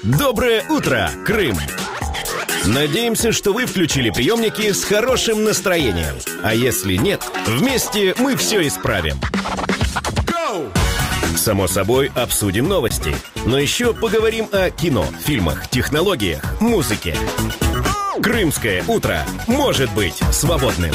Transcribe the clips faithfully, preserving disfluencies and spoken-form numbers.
Доброе утро, Крым! Надеемся, что вы включили приемники с хорошим настроением. А если нет, вместе мы все исправим. Само собой, обсудим новости. Но еще поговорим о кино, фильмах, технологиях, музыке. Крымское утро может быть свободным.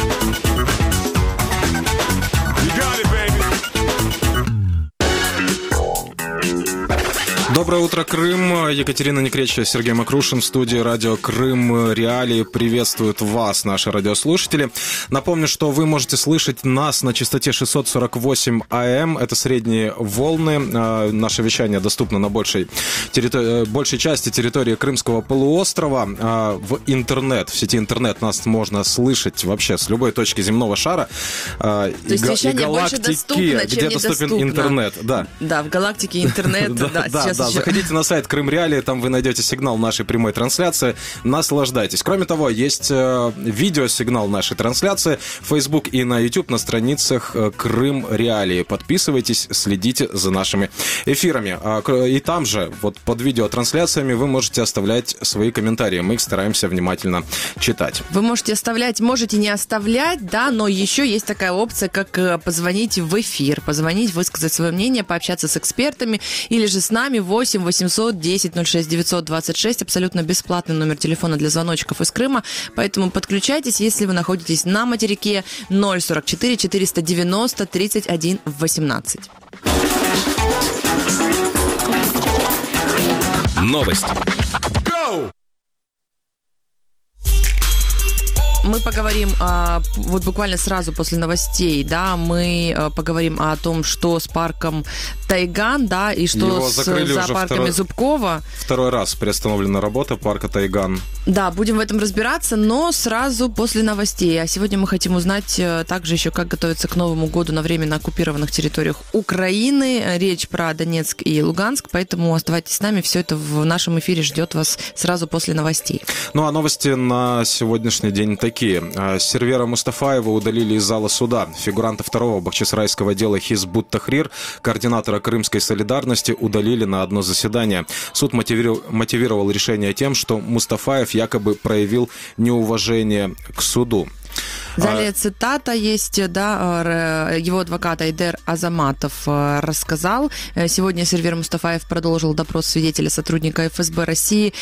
Доброе утро, Крым. Екатерина Некречева, Сергей Макрушин в студии радио Крым Реалии. Приветствуют вас, наши радиослушатели. Напомню, что вы можете слышать нас на частоте шестьсот сорок восемь АМ. Это средние волны. Наше вещание доступно на большей, территори... большей части территории Крымского полуострова. В интернет, в сети интернет нас можно слышать вообще с любой точки земного шара. То есть вещание больше доступно, где доступен недоступно. Интернет. Да. Да, в галактике интернет. Да, да, заходите на сайт Крым Реалии, там вы найдете сигнал нашей прямой трансляции, наслаждайтесь. Кроме того, есть э, видеосигнал нашей трансляции в Facebook и на YouTube на страницах э, Крым Реалии. Подписывайтесь, следите за нашими эфирами. А, и там же, вот под видеотрансляциями, вы можете оставлять свои комментарии. Мы их стараемся внимательно читать. Вы можете оставлять, можете не оставлять, да, но еще есть такая опция, как позвонить в эфир, позвонить, высказать свое мнение, пообщаться с экспертами или же с нами. восемь восемьсот десять ноль шесть девятьсот двадцать шесть. Абсолютно бесплатный номер телефона для звоночков из Крыма. Поэтому подключайтесь, если вы находитесь на материке. Ноль сорок четыре четыреста девяносто тридцать один восемнадцать. Новости. Мы поговорим, а, вот буквально сразу после новостей, да, мы а, поговорим о том, что с парком Тайган, да, и что Его с зоопарками второй, Зубкова. Второй раз приостановлена работа парка Тайган. Да, будем в этом разбираться, но сразу после новостей. А сегодня мы хотим узнать также еще, как готовиться к Новому году на временно оккупированных территориях Украины. Речь про Донецк и Луганск, поэтому оставайтесь с нами. Все это в нашем эфире ждет вас сразу после новостей. Ну, а новости на сегодняшний день такие. Сервера Мустафаева удалили из зала суда. Фигуранта второго бахчисарайского дела Хизбут Тахрир, координатора Крымской солидарности, удалили на одно заседание. Суд мотивировал, мотивировал решение тем, что Мустафаев якобы проявил неуважение к суду. Далее цитата есть, да, его адвокат Айдер Азаматов рассказал. Сегодня сервер Мустафаев продолжил допрос свидетеля сотрудника эф эс бэ России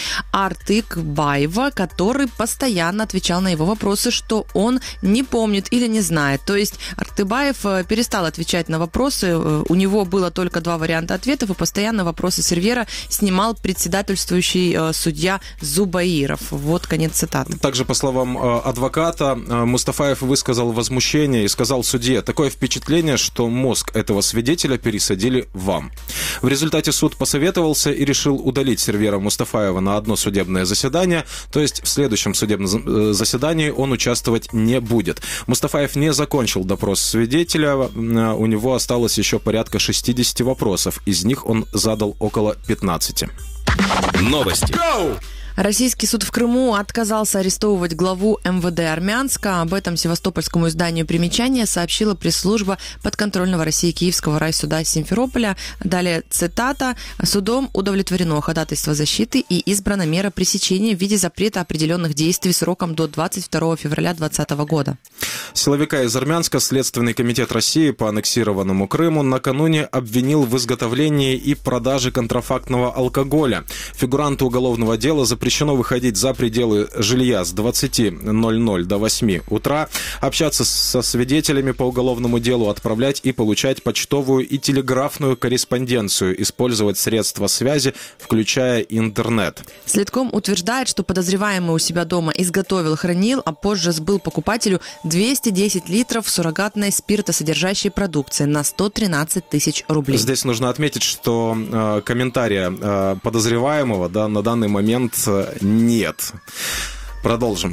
Артыкбаева, который постоянно отвечал на его вопросы, что он не помнит или не знает. То есть Артыкбаев перестал отвечать на вопросы, у него было только два варианта ответов, и постоянно вопросы сервера снимал председательствующий судья Зубаиров. Вот конец цитаты. Также, по словам адвоката, Мустафаев высказал возмущение и сказал судье: такое впечатление, что мозг этого свидетеля пересадили вам. В результате суд посоветовался и решил удалить сервера Мустафаева на одно судебное заседание, то есть в следующем судебном заседании он участвовать не будет. Мустафаев не закончил допрос свидетеля, у него осталось еще порядка шестьдесят вопросов, из них он задал около пятнадцати. Новости. Российский суд в Крыму отказался арестовывать главу эм вэ дэ Армянска. Об этом севастопольскому изданию «Примечание» сообщила пресс-служба подконтрольного России Киевского райсуда Симферополя. Далее цитата. «Судом удовлетворено ходатайство защиты и избрана мера пресечения в виде запрета определенных действий сроком до двадцать второго февраля двадцатого года». Силовика из Армянска Следственный комитет России по аннексированному Крыму накануне обвинил в изготовлении и продаже контрафактного алкоголя. Фигуранту уголовного дела запрещено выходить за пределы жилья с двадцати ноль-ноль до восьми утра, общаться со свидетелями по уголовному делу, отправлять и получать почтовую и телеграфную корреспонденцию, использовать средства связи, включая интернет. Следком утверждает, что подозреваемый у себя дома изготовил, хранил, а позже сбыл покупателю двести десять литров суррогатной спиртосодержащей продукции на сто тринадцать тысяч рублей. Здесь нужно отметить, что э, комментария э, подозреваемого, да, на данный момент э, нет. Продолжим.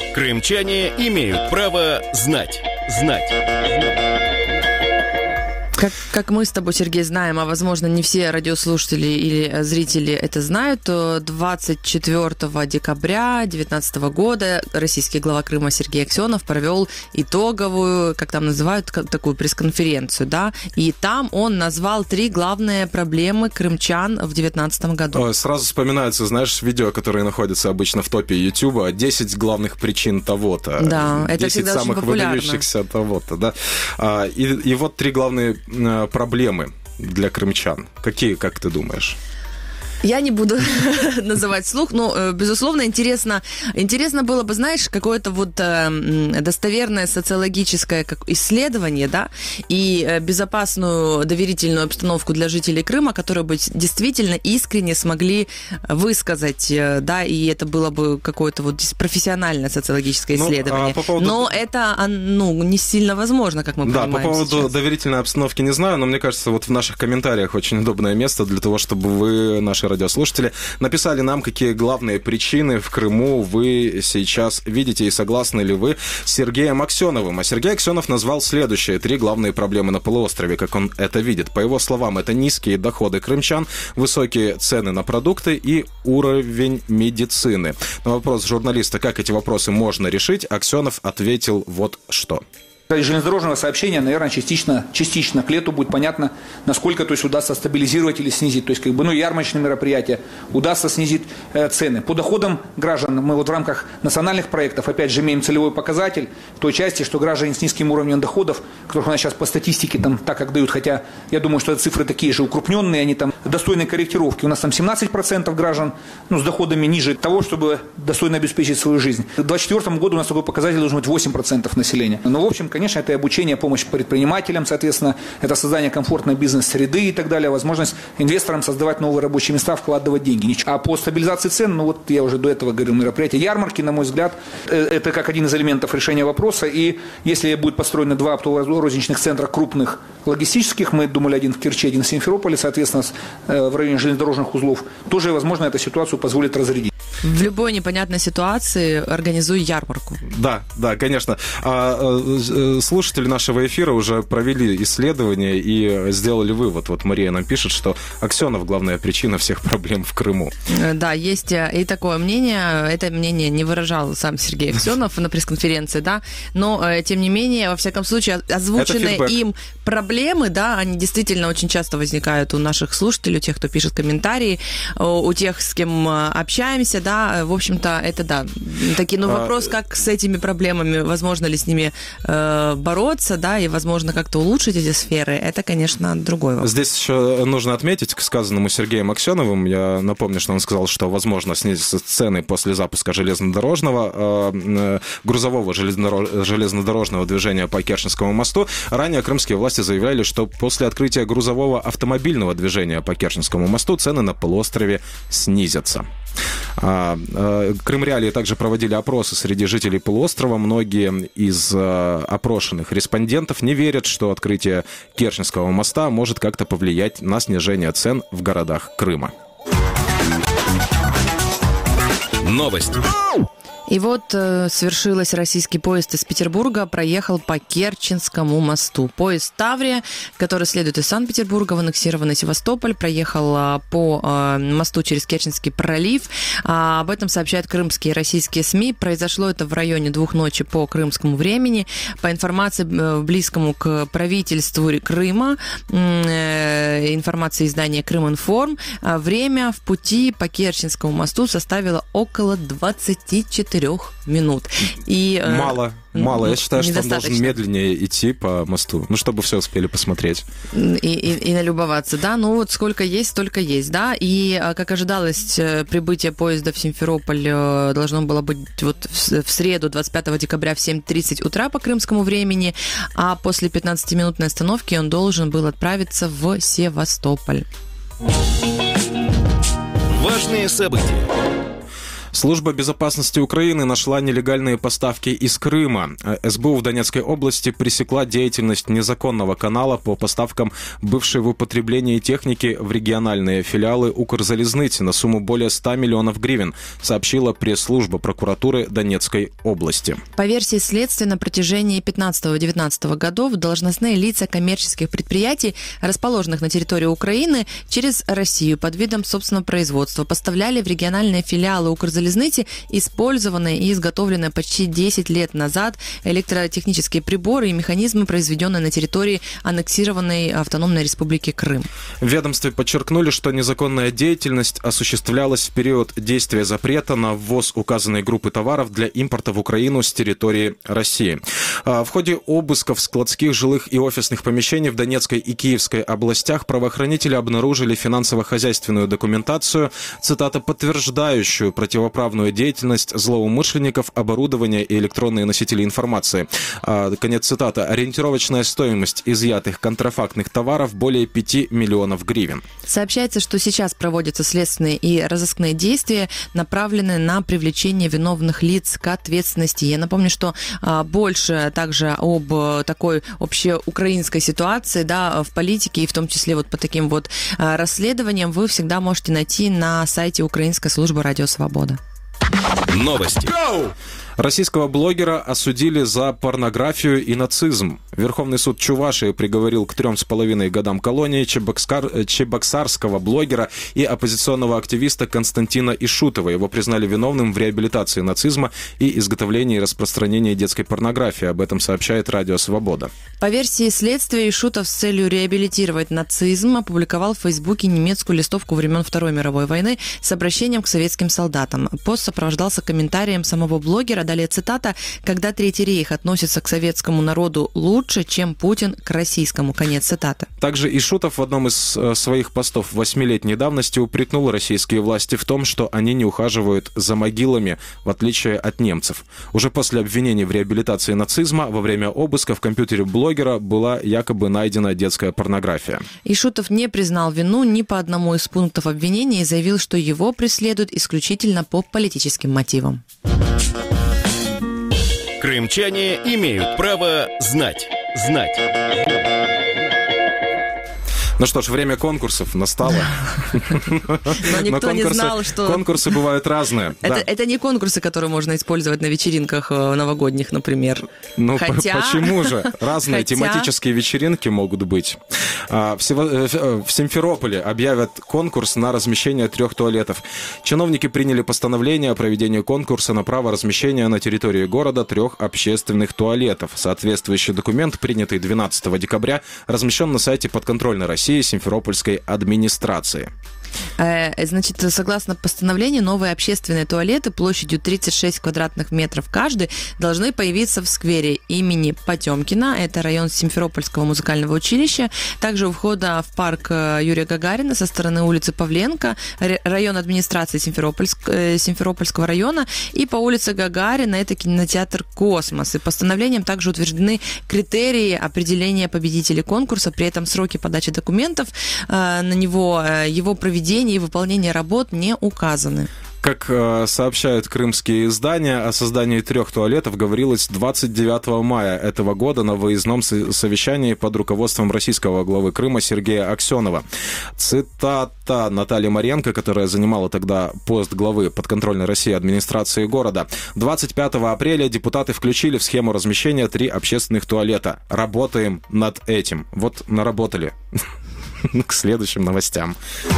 Крымчане имеют право знать. Знать. Как, как мы с тобой, Сергей, знаем, а, возможно, не все радиослушатели или зрители это знают, то двадцать четвёртого декабря две тысячи девятнадцатого года российский глава Крыма Сергей Аксенов провел итоговую, как там называют, такую пресс-конференцию, да, и там он назвал три главные проблемы крымчан в две тысячи девятнадцатом году. Сразу вспоминаются, знаешь, видео, которые находятся обычно в топе Ютуба, десять главных причин того-то. Да, это всегда очень популярно. десять самых выдающихся того-то, да. И, и вот три главные проблемы для крымчан. Какие, как ты думаешь? Я не буду называть вслух, но, безусловно, интересно, интересно было бы, знаешь, какое-то вот достоверное социологическое исследование, да, и безопасную доверительную обстановку для жителей Крыма, которые бы действительно искренне смогли высказать, да, и это было бы какое-то вот профессиональное социологическое исследование. Ну, а по поводу... Но это, ну, не сильно возможно, как мы да, понимаем. Да, по поводу сейчас. доверительной обстановки не знаю, но мне кажется, вот в наших комментариях очень удобное место для того, чтобы вы, наши радиослушатели, написали нам, какие главные причины в Крыму вы сейчас видите, и согласны ли вы с Сергеем Аксеновым. А Сергей Аксенов назвал следующие три главные проблемы на полуострове, как он это видит. По его словам, это низкие доходы крымчан, высокие цены на продукты и уровень медицины. На вопрос журналиста, как эти вопросы можно решить, Аксенов ответил вот что. Из железнодорожного сообщения, наверное, частично, частично к лету будет понятно, насколько, то есть, удастся стабилизировать или снизить. То есть, как бы, ну, ярмарочные мероприятия, удастся снизить э, цены. По доходам граждан мы вот в рамках национальных проектов, опять же, имеем целевой показатель в той части, что граждане с низким уровнем доходов, которых у нас сейчас по статистике там так как дают, хотя я думаю, что это цифры такие же укрупненные, они там достойны корректировки. У нас там семнадцать процентов граждан, ну, с доходами ниже того, чтобы достойно обеспечить свою жизнь. К двадцать четвёртому году у нас такой показатель должен быть восемь процентов населения. Но, в общем, конечно, это и обучение, помощь предпринимателям, соответственно, это создание комфортной бизнес-среды и так далее, возможность инвесторам создавать новые рабочие места, вкладывать деньги. А по стабилизации цен, ну вот я уже до этого говорил, мероприятие ярмарки, на мой взгляд, это как один из элементов решения вопроса. И если будет построены два оптово-розничных центра крупных логистических, мы думали один в Керчи, один в Симферополе, соответственно, в районе железнодорожных узлов, тоже, возможно, эту ситуацию позволит разрядить. В любой непонятной ситуации организуй ярмарку. Да, да, конечно. Слушатели нашего эфира уже провели исследование и сделали вывод. Вот Мария нам пишет, что Аксенов главная причина всех проблем в Крыму. Да, есть и такое мнение. Это мнение не выражал сам Сергей Аксенов на пресс-конференции, да, но, тем не менее, во всяком случае, озвученные им проблемы, да, они действительно очень часто возникают у наших слушателей, у тех, кто пишет комментарии, у тех, с кем общаемся, да, в общем-то, это, да, такие, ну, вопрос, как с этими проблемами, возможно ли с ними э, бороться, да, и, возможно, как-то улучшить эти сферы, это, конечно, другой вопрос. Здесь еще нужно отметить к сказанному Сергеем Аксеновым, я напомню, что он сказал, что, возможно, снизятся цены после запуска железнодорожного, э, грузового железнодорожного движения по Керченскому мосту. Ранее крымские власти заявляли, что после открытия грузового автомобильного движения по Керченскому мосту цены на полуострове снизятся. Крым Реалии также проводили опросы среди жителей полуострова. Многие из опрошенных респондентов не верят, что открытие Керченского моста может как-то повлиять на снижение цен в городах Крыма. Новость. И вот э, свершилось, российский поезд из Петербурга проехал по Керченскому мосту. Поезд «Таврия», который следует из Санкт-Петербурга в аннексированный Севастополь, проехал э, по э, мосту через Керченский пролив. А, об этом сообщают крымские и российские СМИ. Произошло это в районе двух ночи по крымскому времени. По информации э, близкому к правительству Крыма, э, информации издания «Крыминформ», э, время в пути по Керченскому мосту составило около двадцати четырёх минут. И, мало, э, мало. Я считаю, что он должен медленнее идти по мосту, ну, чтобы все успели посмотреть. И, и, и налюбоваться, да. Ну, вот сколько есть, столько есть, да. И, как ожидалось, прибытие поезда в Симферополь должно было быть вот в, в среду, двадцать пятого декабря в семь тридцать утра по крымскому времени, а после пятнадцатиминутной остановки он должен был отправиться в Севастополь. Важные события. Служба безопасности Украины нашла нелегальные поставки из Крыма. СБУ в Донецкой области пресекла деятельность незаконного канала по поставкам бывшей в употреблении техники в региональные филиалы Укрзалезницы на сумму более ста миллионов гривен, сообщила пресс-служба прокуратуры Донецкой области. По версии следствия, на протяжении пятнадцатого-девятнадцатого годов должностные лица коммерческих предприятий, расположенных на территории Украины, через Россию под видом собственного производства поставляли в региональные филиалы Укрзалезницы использованные и изготовленные почти десять лет назад электротехнические приборы и механизмы, произведенные на территории аннексированной автономной республики Крым. В ведомстве подчеркнули, что незаконная деятельность осуществлялась в период действия запрета на ввоз указанной группы товаров для импорта в Украину с территории России. В ходе обысков складских, жилых и офисных помещений в Донецкой и Киевской областях правоохранители обнаружили финансово-хозяйственную документацию, цитата, подтверждающую противоправную деятельность злоумышленников, оборудование и электронные носители информации. Конец цитаты. Ориентировочная стоимость изъятых контрафактных товаров более пяти миллионов гривен. Сообщается, что сейчас проводятся следственные и разыскные действия, направленные на привлечение виновных лиц к ответственности. Я напомню, что а, больше также об а, такой общеукраинской ситуации, да, в политике, и в том числе вот по таким вот а, расследованиям, вы всегда можете найти на сайте Украинской службы «Радио Свобода». Новости. Российского блогера осудили за порнографию и нацизм. Верховный суд Чувашии приговорил к трем с половиной годам колонии чебоксар... чебоксарского блогера и оппозиционного активиста Константина Ишутова. Его признали виновным в реабилитации нацизма и изготовлении и распространении детской порнографии. Об этом сообщает Радио Свобода. По версии следствия, Ишутов с целью реабилитировать нацизм опубликовал в Фейсбуке немецкую листовку времен Второй мировой войны с обращением к советским солдатам. Пост сопровождался комментарием самого блогера. Далее цитата: «Когда Третий рейх относится к советскому народу лучше, чем Путин к российскому». Конец цитаты. Также Ишутов в одном из своих постов восьмилетней давности упрекнул российские власти в том, что они не ухаживают за могилами, в отличие от немцев. Уже после обвинений в реабилитации нацизма во время обыска в компьютере блогера была якобы найдена детская порнография. Ишутов не признал вину ни по одному из пунктов обвинения и заявил, что его преследуют исключительно по политическим мотивам. Крымчане имеют право знать. Знать. Ну что ж, время конкурсов настало. Но никто не знал, что... Конкурсы бывают разные. Это, это не конкурсы, которые можно использовать на вечеринках новогодних, например. Ну, Хотя... почему же? Разные Хотя... тематические вечеринки могут быть. В Симферополе объявят конкурс на размещение трех туалетов. Чиновники приняли постановление о проведении конкурса на право размещения на территории города трех общественных туалетов. Соответствующий документ, принятый двенадцатого декабря, размещен на сайте подконтрольной России Симферопольской администрации. Значит, согласно постановлению, новые общественные туалеты площадью тридцать шесть квадратных метров каждый должны появиться в сквере имени Потемкина. Это район Симферопольского музыкального училища. Также у входа в парк Юрия Гагарина со стороны улицы Павленко, район администрации Симферопольск, Симферопольского района, и по улице Гагарина это кинотеатр «Космос». И постановлением также утверждены критерии определения победителей конкурса, при этом сроки подачи документов на него, его проведения и выполнения работ не указаны. Как э, сообщают крымские издания, о создании трех туалетов говорилось двадцать девятого мая этого года на выездном совещании под руководством российского главы Крыма Сергея Аксенова. Цитата Натальи Маренко, которая занимала тогда пост главы подконтрольной России администрации города. двадцать пятого апреля депутаты включили в схему размещения три общественных туалета. Работаем над этим. Вот наработали. К следующим новостям.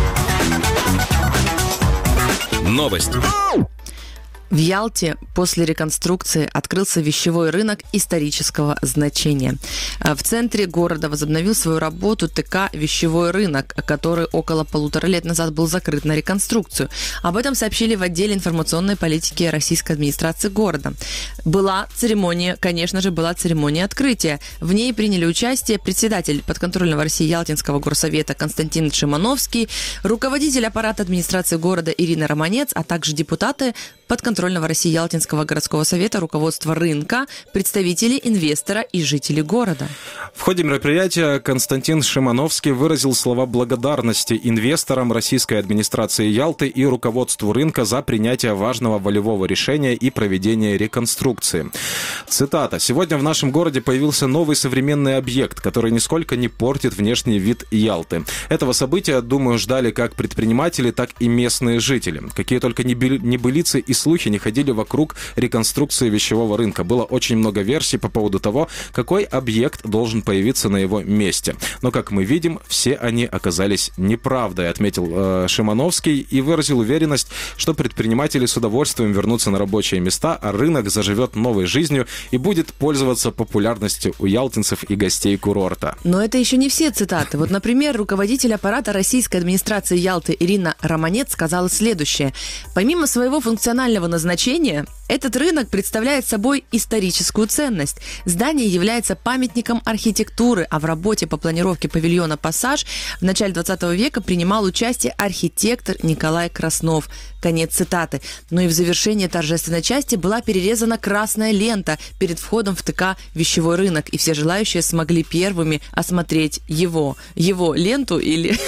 Новость. В Ялте после реконструкции открылся вещевой рынок исторического значения. В центре города возобновил свою работу ТК «Вещевой рынок», который около полутора лет назад был закрыт на реконструкцию. Об этом сообщили в отделе информационной политики российской администрации города. Была церемония, конечно же, была церемония открытия. В ней приняли участие председатель подконтрольного России Ялтинского горсовета Константин Шимановский, руководитель аппарата администрации города Ирина Романец, а также депутаты подконтрольной подконтрольного России Ялтинского городского совета, руководство рынка, представители инвестора и жители города. В ходе мероприятия Константин Шимановский выразил слова благодарности инвесторам, российской администрации Ялты и руководству рынка за принятие важного волевого решения и проведение реконструкции. Цитата. «Сегодня в нашем городе появился новый современный объект, который нисколько не портит внешний вид Ялты. Этого события, думаю, ждали как предприниматели, так и местные жители. Какие только небылицы и слухи не ходили вокруг реконструкции вещевого рынка. Было очень много версий по поводу того, какой объект должен появиться на его месте. Но, как мы видим, все они оказались неправдой», отметил э, Шимановский и выразил уверенность, что предприниматели с удовольствием вернутся на рабочие места, а рынок заживет новой жизнью и будет пользоваться популярностью у ялтинцев и гостей курорта. Но это еще не все цитаты. Вот, например, руководитель аппарата российской администрации Ялты Ирина Романец сказала следующее. «Помимо своего функционального назначения, этот рынок представляет собой историческую ценность. Здание является памятником архитектуры, а в работе по планировке павильона «Пассаж» в начале двадцатого века принимал участие архитектор Николай Краснов». Конец цитаты. Но и в завершении торжественной части была перерезана красная лента перед входом в ТК «Вещевой рынок», и все желающие смогли первыми осмотреть его. Его ленту или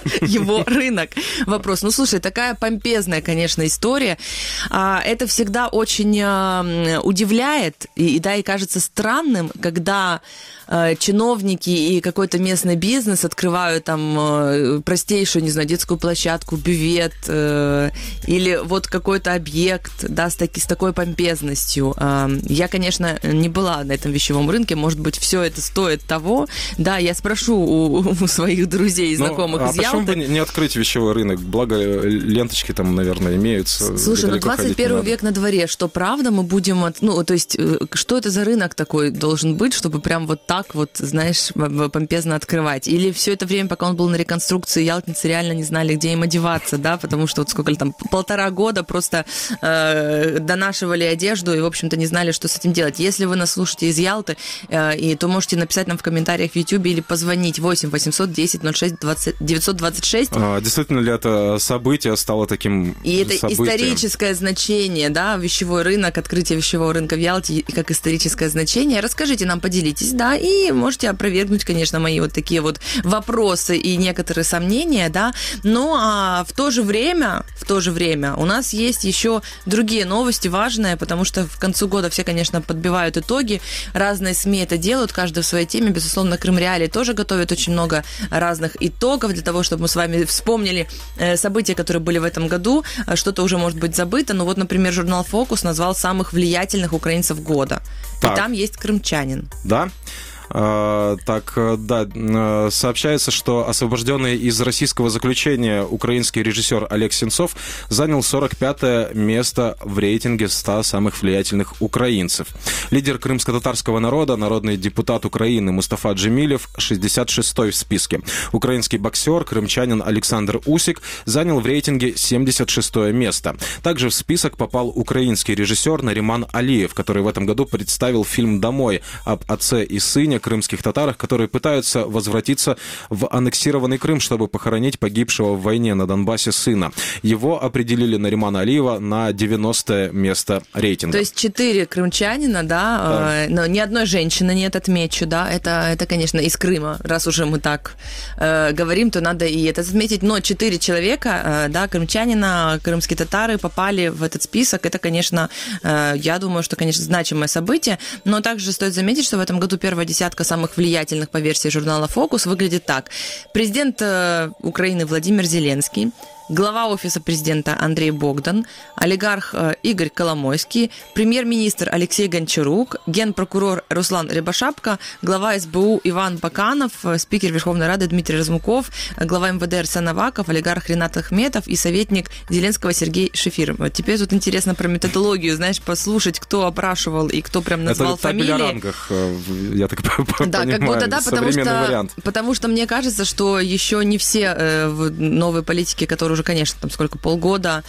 его рынок? Вопрос. Ну, слушай, такая помпезная, конечно, история. Это всегда очень удивляет, и, да, и кажется странным, когда чиновники и какой-то местный бизнес открывают там простейшую, не знаю, детскую площадку, бювет э, или вот какой-то объект, да, с, таки, с такой помпезностью. Э, я, конечно, не была на этом вещевом рынке, может быть, все это стоит того. Да, я спрошу у, у своих друзей и знакомых ну, а из Ялты. А почему бы не открыть вещевой рынок? Благо, ленточки там, наверное, имеются. Слушай, ну двадцать первый век на дворе, что правда мы будем... От... Ну, то есть, что это за рынок такой должен быть, чтобы прям вот так так вот, знаешь, помпезно открывать? Или все это время, пока он был на реконструкции, ялтинцы реально не знали, где им одеваться, да, потому что вот сколько там, полтора года просто э, донашивали одежду и, в общем-то, не знали, что с этим делать. Если вы нас слушаете из Ялты, э, и, то можете написать нам в комментариях в Ютубе или позвонить восемь восемьсот десять ноль шесть девятьсот двадцать шесть. А, действительно ли это событие стало таким И это событием? Историческое значение, да, вещевой рынок, открытие вещевого рынка в Ялте как историческое значение. Расскажите нам, поделитесь, да, и можете опровергнуть, конечно, мои вот такие вот вопросы и некоторые сомнения, да, но а, в то же время, в то же время у нас есть еще другие новости важные, потому что в концу года все, конечно, подбивают итоги, разные СМИ это делают, каждый в своей теме, безусловно, Крым Реалии тоже готовит очень много разных итогов для того, чтобы мы с вами вспомнили события, которые были в этом году, что-то уже может быть забыто, но вот, например, журнал «Фокус» назвал самых влиятельных украинцев года, так. И там есть крымчанин. Да? Uh, так, да, сообщается, что освобожденный из российского заключения украинский режиссер Олег Сенцов занял сорок пятое место в рейтинге ста самых влиятельных украинцев. Лидер крымско-татарского народа, народный депутат Украины Мустафа Джемилев, шестьдесят шестой в списке. Украинский боксер, крымчанин Александр Усик занял в рейтинге семьдесят шестое место. Также в список попал украинский режиссер Нариман Алиев, который в этом году представил фильм «Домой» об отце и сыне крымских татарах, которые пытаются возвратиться в аннексированный Крым, чтобы похоронить погибшего в войне на Донбассе сына. Его определили Наримана Алиева на девяностое место рейтинга. То есть четыре крымчанина, да, да. Э, но ни одной женщины нет, отмечу, да, это, это, конечно, из Крыма, раз уже мы так э, говорим, то надо и это отметить, но четыре человека, э, да, крымчанина, крымские татары попали в этот список, это, конечно, э, я думаю, что, конечно, значимое событие, но также стоит заметить, что в этом году первая десятка самых влиятельных по версии журнала «Фокус» выглядит так. Президент э, Украины Владимир Зеленский, глава офиса президента Андрей Богдан, олигарх Игорь Коломойский, премьер-министр Алексей Гончарук, генпрокурор Руслан Рябошапка, глава СБУ Иван Баканов, спикер Верховной Рады Дмитрий Разумков, глава МВД Арсен Аваков, олигарх Ренат Ахметов и советник Зеленского Сергей Шефир. Вот теперь тут интересно про методологию, знаешь, послушать, кто опрашивал и кто прям назвал это фамилии. Это о рангах, я так понимаю, да, как будто, да, потому что, вариант. Потому что мне кажется, что еще не все э, новые политики, которые уже, конечно, там сколько, полгода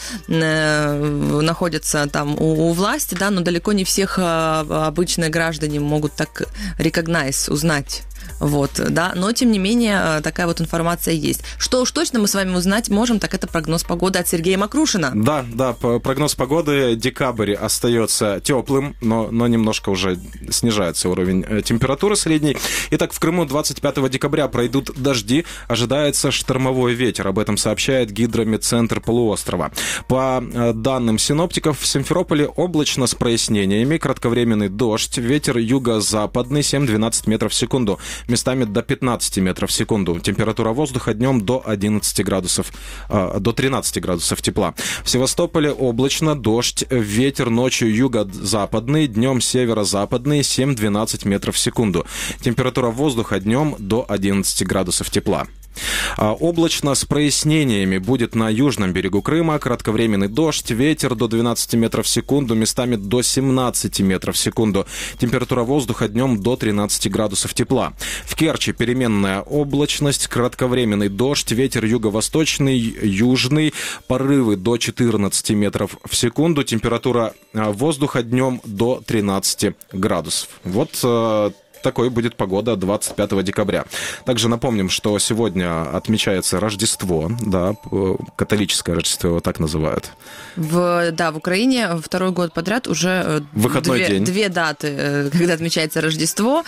э, находятся там у, у власти, да, но далеко не всех э, обычные граждане могут так recognize, узнать Вот, да, но тем не менее такая вот информация есть. Что уж точно мы с вами узнать можем, так это прогноз погоды от Сергея Макрушина. Да, да, прогноз погоды. Декабрь остается теплым, но, но немножко уже снижается уровень температуры средней. Итак, в Крыму двадцать пятого декабря пройдут дожди, ожидается штормовой ветер. Об этом сообщает Гидрометцентр полуострова. По данным синоптиков, в Симферополе облачно с прояснениями, кратковременный дождь, ветер юго-западный семь-двенадцать метров в секунду, местами до пятнадцать метров в секунду. Температура воздуха днем до одиннадцати градусов, э, до тринадцати градусов тепла. В Севастополе облачно, дождь, ветер ночью юго-западный, днем северо-западный семь-двенадцать метров в секунду. Температура воздуха днем до одиннадцати градусов тепла. Облачно с прояснениями будет на южном берегу Крыма, кратковременный дождь, ветер до двенадцати метров в секунду, местами до семнадцати метров в секунду. Температура воздуха днем до тринадцати градусов тепла. В Керчи переменная облачность, кратковременный дождь, ветер юго-восточный, южный, порывы до четырнадцати метров в секунду. Температура воздуха днем до тринадцати градусов. Вот такой будет погода двадцать пятого декабря. Также напомним, что сегодня отмечается Рождество, да, католическое Рождество его так называют. В, да, в Украине второй год подряд уже выходной две, день. две даты, когда отмечается Рождество,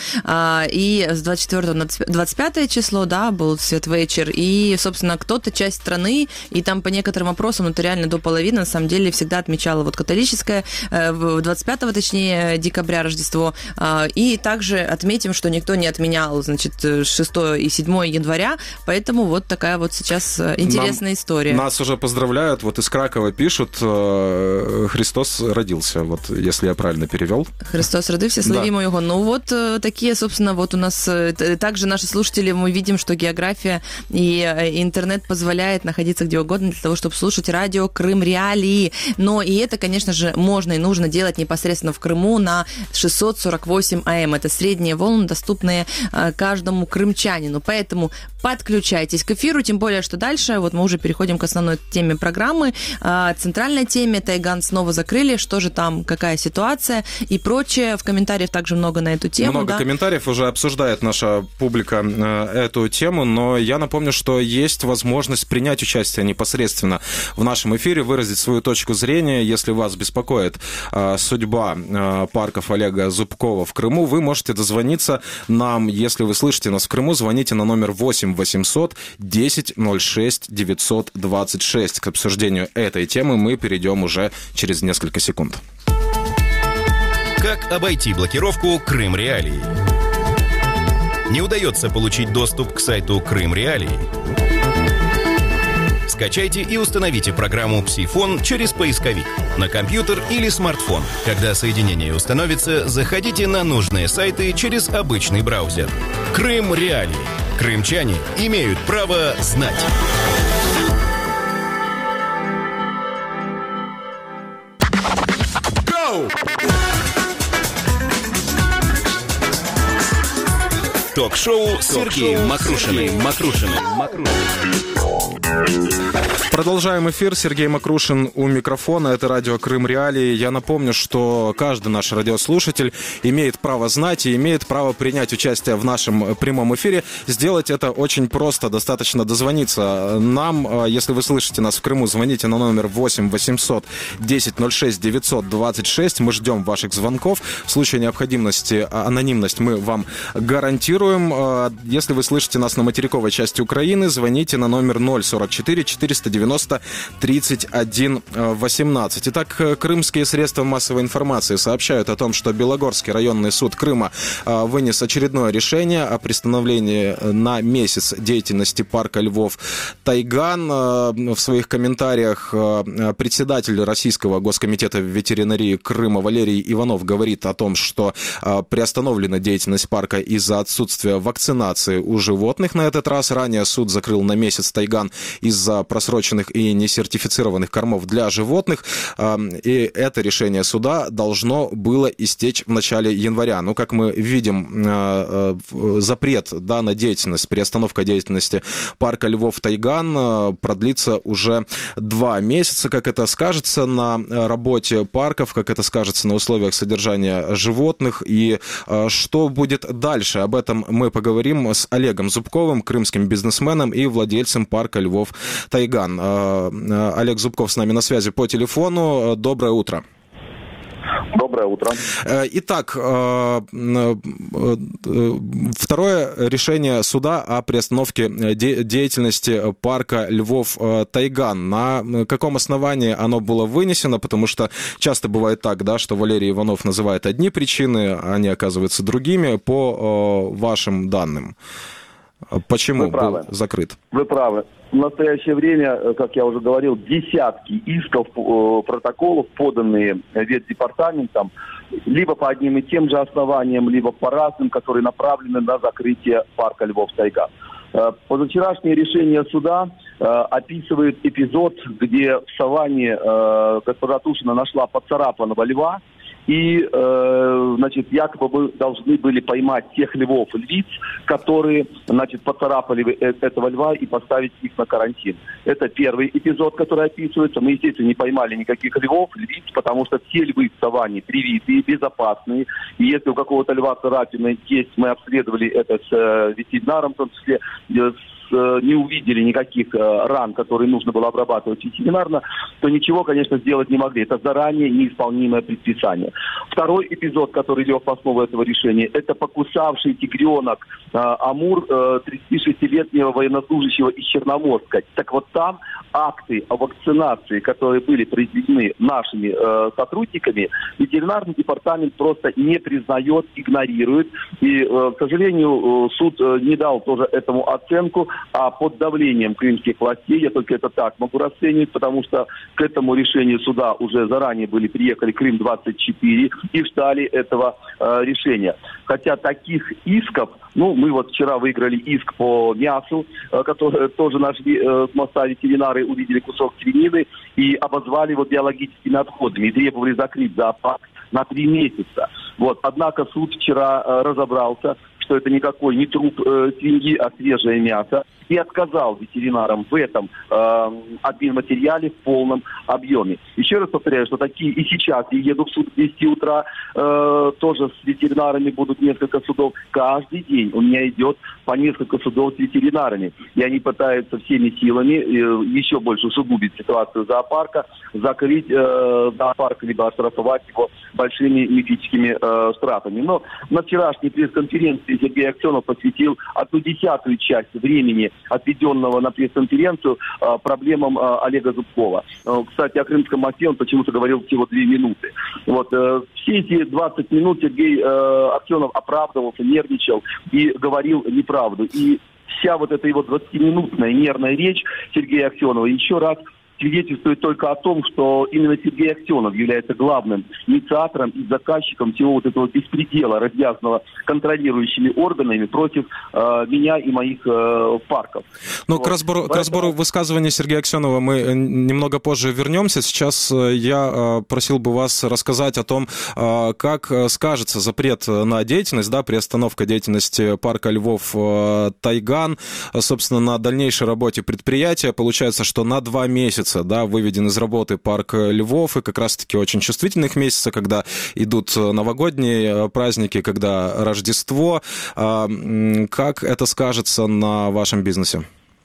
и с двадцать четвёртого на двадцать пятое число, да, был святвечер, и, собственно, кто-то, часть страны, и там по некоторым вопросам, это реально до половины, на самом деле, всегда отмечала вот католическое, двадцать пятого, точнее, декабря Рождество, и также отметим, что никто не отменял, значит, шестого и седьмого января, поэтому вот такая вот сейчас интересная Нам, история. Нас уже поздравляют, вот из Кракова пишут, Христос родился, вот если я правильно перевел. Христос родился, славимо да. Его. Ну вот такие, собственно, вот у нас также наши слушатели, мы видим, что география и интернет позволяет находиться где угодно для того, чтобы слушать радио Крым Реалии. Но и это, конечно же, можно и нужно делать непосредственно в Крыму на шестьсот сорок восемь АМ. Это средние волны, доступные каждому крымчанину. Поэтому подключайтесь к эфиру, тем более, что дальше вот мы уже переходим к основной теме программы, центральной теме. Тайган снова закрыли, что же там, какая ситуация и прочее. В комментариях также много на эту тему. Много да? комментариев, уже обсуждает наша публика эту тему, но я напомню, что есть возможность принять участие непосредственно в нашем эфире, выразить свою точку зрения. Если вас беспокоит судьба парков Олега Зубкова в Крыму, вы можете дозвониться нам, если вы слышите нас в Крыму, звоните на номер восемь восемьсот десять ноль шесть девятьсот двадцать шесть. К обсуждению этой темы мы перейдем уже через несколько секунд. Как обойти блокировку Крым Реалии? Не удается получить доступ к сайту Крым Реалии? Скачайте и установите программу «Псифон» через поисковик на компьютер или смартфон. Когда соединение установится, заходите на нужные сайты через обычный браузер. Крым Реалии. Крымчане имеют право знать. Go! Ток-шоу с Сергеем Макрушиным. Макрушиным. Продолжаем эфир. Сергей Макрушин у микрофона. Это радио Крым Реалии. Я напомню, что каждый наш радиослушатель имеет право знать и имеет право принять участие в нашем прямом эфире. Сделать это очень просто. Достаточно дозвониться нам. Если вы слышите нас в Крыму, звоните на номер восемь восемьсот десять ноль шесть девятьсот двадцать шесть. Мы ждем ваших звонков. В случае необходимости анонимность мы вам гарантируем. Если вы слышите нас на материковой части Украины, звоните на номер ноль сорок четыре четыреста девяносто тридцать один восемнадцать. Итак, крымские средства массовой информации сообщают о том, что Белогорский районный суд Крыма вынес очередное решение о приостановлении на месяц деятельности парка Львов Тайган. В своих комментариях председатель Российского госкомитета ветеринарии Крыма Валерий Иванов говорит о том, что приостановлена деятельность парка из-за отсутствия вакцинации у животных на этот раз. Ранее суд закрыл на месяц Тайган из-за просроченного несертифицированных и несертифицированных кормов для животных. И это решение суда должно было истечь в начале января. Ну, как мы видим, запрет, да, на деятельность, приостановка деятельности парка Львов Тайган продлится уже два месяца. Как это скажется на работе парков, как это скажется на условиях содержания животных и что будет дальше? Об этом мы поговорим с Олегом Зубковым, крымским бизнесменом и владельцем парка Львов Тайган. Олег Зубков с нами на связи по телефону. Доброе утро. Доброе утро. Итак, второе решение суда о приостановке деятельности парка Львов Тайган. На каком основании оно было вынесено? Потому что часто бывает так, да, что Валерий Иванов называет одни причины, а они оказываются другими. По вашим данным, почему был закрыт? Вы правы. В настоящее время, как я уже говорил, десятки исков, протоколов, поданные ветдепартаментом, либо по одним и тем же основаниям, либо по разным, которые направлены на закрытие парка Львов Тайган. Позавчерашнее решение суда э, описывает эпизод, где в саванне э, госпожа Тушина нашла поцарапанного льва, и, э, значит, якобы мы должны были поймать тех львов, львиц, которые, значит, поцарапали этого льва и поставить их на карантин. Это первый эпизод, который описывается. Мы, естественно, не поймали никаких львов, львиц, потому что все львы в саванне привитые, безопасные. И если у какого-то льва царапины есть, мы обследовали это с э, ветеринаром, в том числе с не увидели никаких ран, которые нужно было обрабатывать ветеринарно, то ничего, конечно, сделать не могли. Это заранее неисполнимое предписание. Второй эпизод, который лег в основу этого решения, это покусавший тигренок э, Амур э, тридцатишестилетнего военнослужащего из Черноморска. Так вот там акты о вакцинации, которые были произведены нашими э, сотрудниками, ветеринарный департамент просто не признает, игнорирует. И, э, к сожалению, суд э, не дал тоже этому оценку, а под давлением крымских властей, я только это так могу расценивать, потому что к этому решению суда уже заранее были, приехали Крым двадцать четыре и ждали этого э, решения. Хотя таких исков, ну, мы вот вчера выиграли иск по мясу, э, который тоже нашли э, с моста ветеринары, увидели кусок свинины и обозвали его биологическими отходами и требовали закрыть зоопарк на три месяца. Вот. Однако суд вчера э, разобрался, что это никакой не труп э, свиньи, а свежее мясо, и отказал ветеринарам в этом э, обминматериале в полном объеме. Еще раз повторяю, что такие и сейчас, я еду в суд в десять утра, э, тоже с ветеринарами будут несколько судов. Каждый день у меня идет по несколько судов с ветеринарами, и они пытаются всеми силами э, еще больше усугубить ситуацию зоопарка, закрыть э, зоопарк, либо оштрафовать его большими мифическими э, штрафами. Но на вчерашней пресс-конференции Сергей Аксенов посвятил одну десятую часть времени, отведенного на пресс-конференцию, э, проблемам э, Олега Зубкова. Э, кстати, о крымском мосте он почему-то говорил всего две минуты. Вот, э, все эти двадцать минут Сергей э, Аксенов оправдывался, нервничал и говорил неправду. И вся вот эта его двадцатиминутная нервная речь Сергея Аксенова еще раз свидетельствует только о том, что именно Сергей Аксенов является главным инициатором и заказчиком всего вот этого беспредела, развязанного контролирующими органами против э, меня и моих э, парков. Ну, вот. к, разбору, Поэтому... к разбору высказывания Сергея Аксенова мы немного позже вернемся. Сейчас я просил бы вас рассказать о том, как скажется запрет на деятельность, да, приостановка деятельности парка Львов Тайган, собственно, на дальнейшей работе предприятия. Получается, что на два месяца, да, выведен из работы парк Львов, и как раз-таки очень чувствительных месяца, когда идут новогодние праздники, когда Рождество. Как это скажется на вашем бизнесе?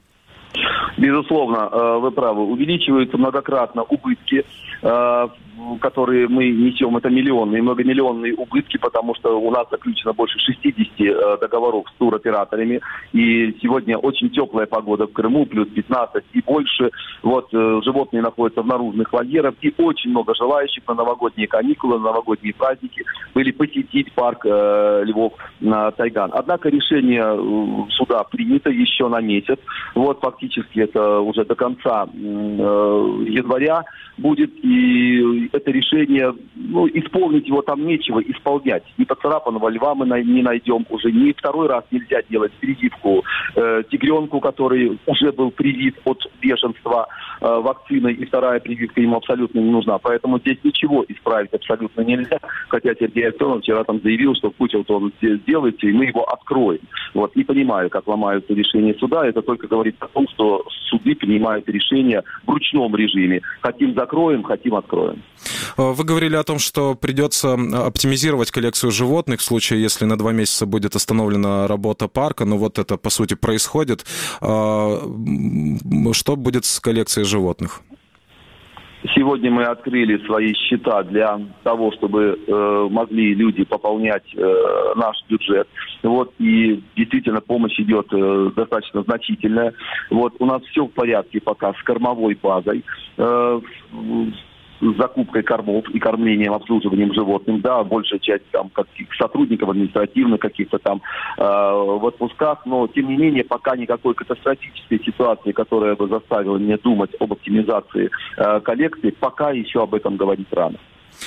Безусловно, вы правы. Увеличиваются многократно убытки, которые мы несем, это миллионные, многомиллионные убытки, потому что у нас заключено больше шестидесяти договоров с туроператорами, и сегодня очень теплая погода в Крыму, плюс пятнадцать и больше. Вот, животные находятся в наружных вольерах, и очень много желающих на новогодние каникулы, на новогодние праздники были посетить парк э, Львов на Тайган. Однако решение суда принято еще на месяц. Вот, фактически это уже до конца э, января будет, и это решение, ну, исполнить его там нечего, исполнять. Ни поцарапанного льва мы не найдем уже, ни второй раз нельзя делать прививку э, тигренку, который уже был привит от бешенства э, вакциной, и вторая прививка ему абсолютно не нужна. Поэтому здесь ничего исправить абсолютно нельзя. Хотя Сергей Аксенов вчера там заявил, что Путин он сделайте, и мы его откроем. Вот. Не понимаю, как ломаются решения суда. Это только говорит о том, что суды принимают решения в ручном режиме. Хотим закроем, хотим откроем. Вы говорили о том, что придется оптимизировать коллекцию животных в случае, если на два месяца будет остановлена работа парка. Но вот это, по сути, происходит. Что будет с коллекцией животных? Сегодня мы открыли свои счета для того, чтобы э, могли люди пополнять э, наш бюджет. Вот, и действительно помощь идет э, достаточно значительная. Вот, у нас все в порядке пока с кормовой базой. Э, с закупкой кормов и кормлением, обслуживанием животных, да, большая часть там каких сотрудников административных каких-то там э, в отпусках, но тем не менее пока никакой катастрофической ситуации, которая бы заставила меня думать об оптимизации э, коллекции, пока еще об этом говорить рано.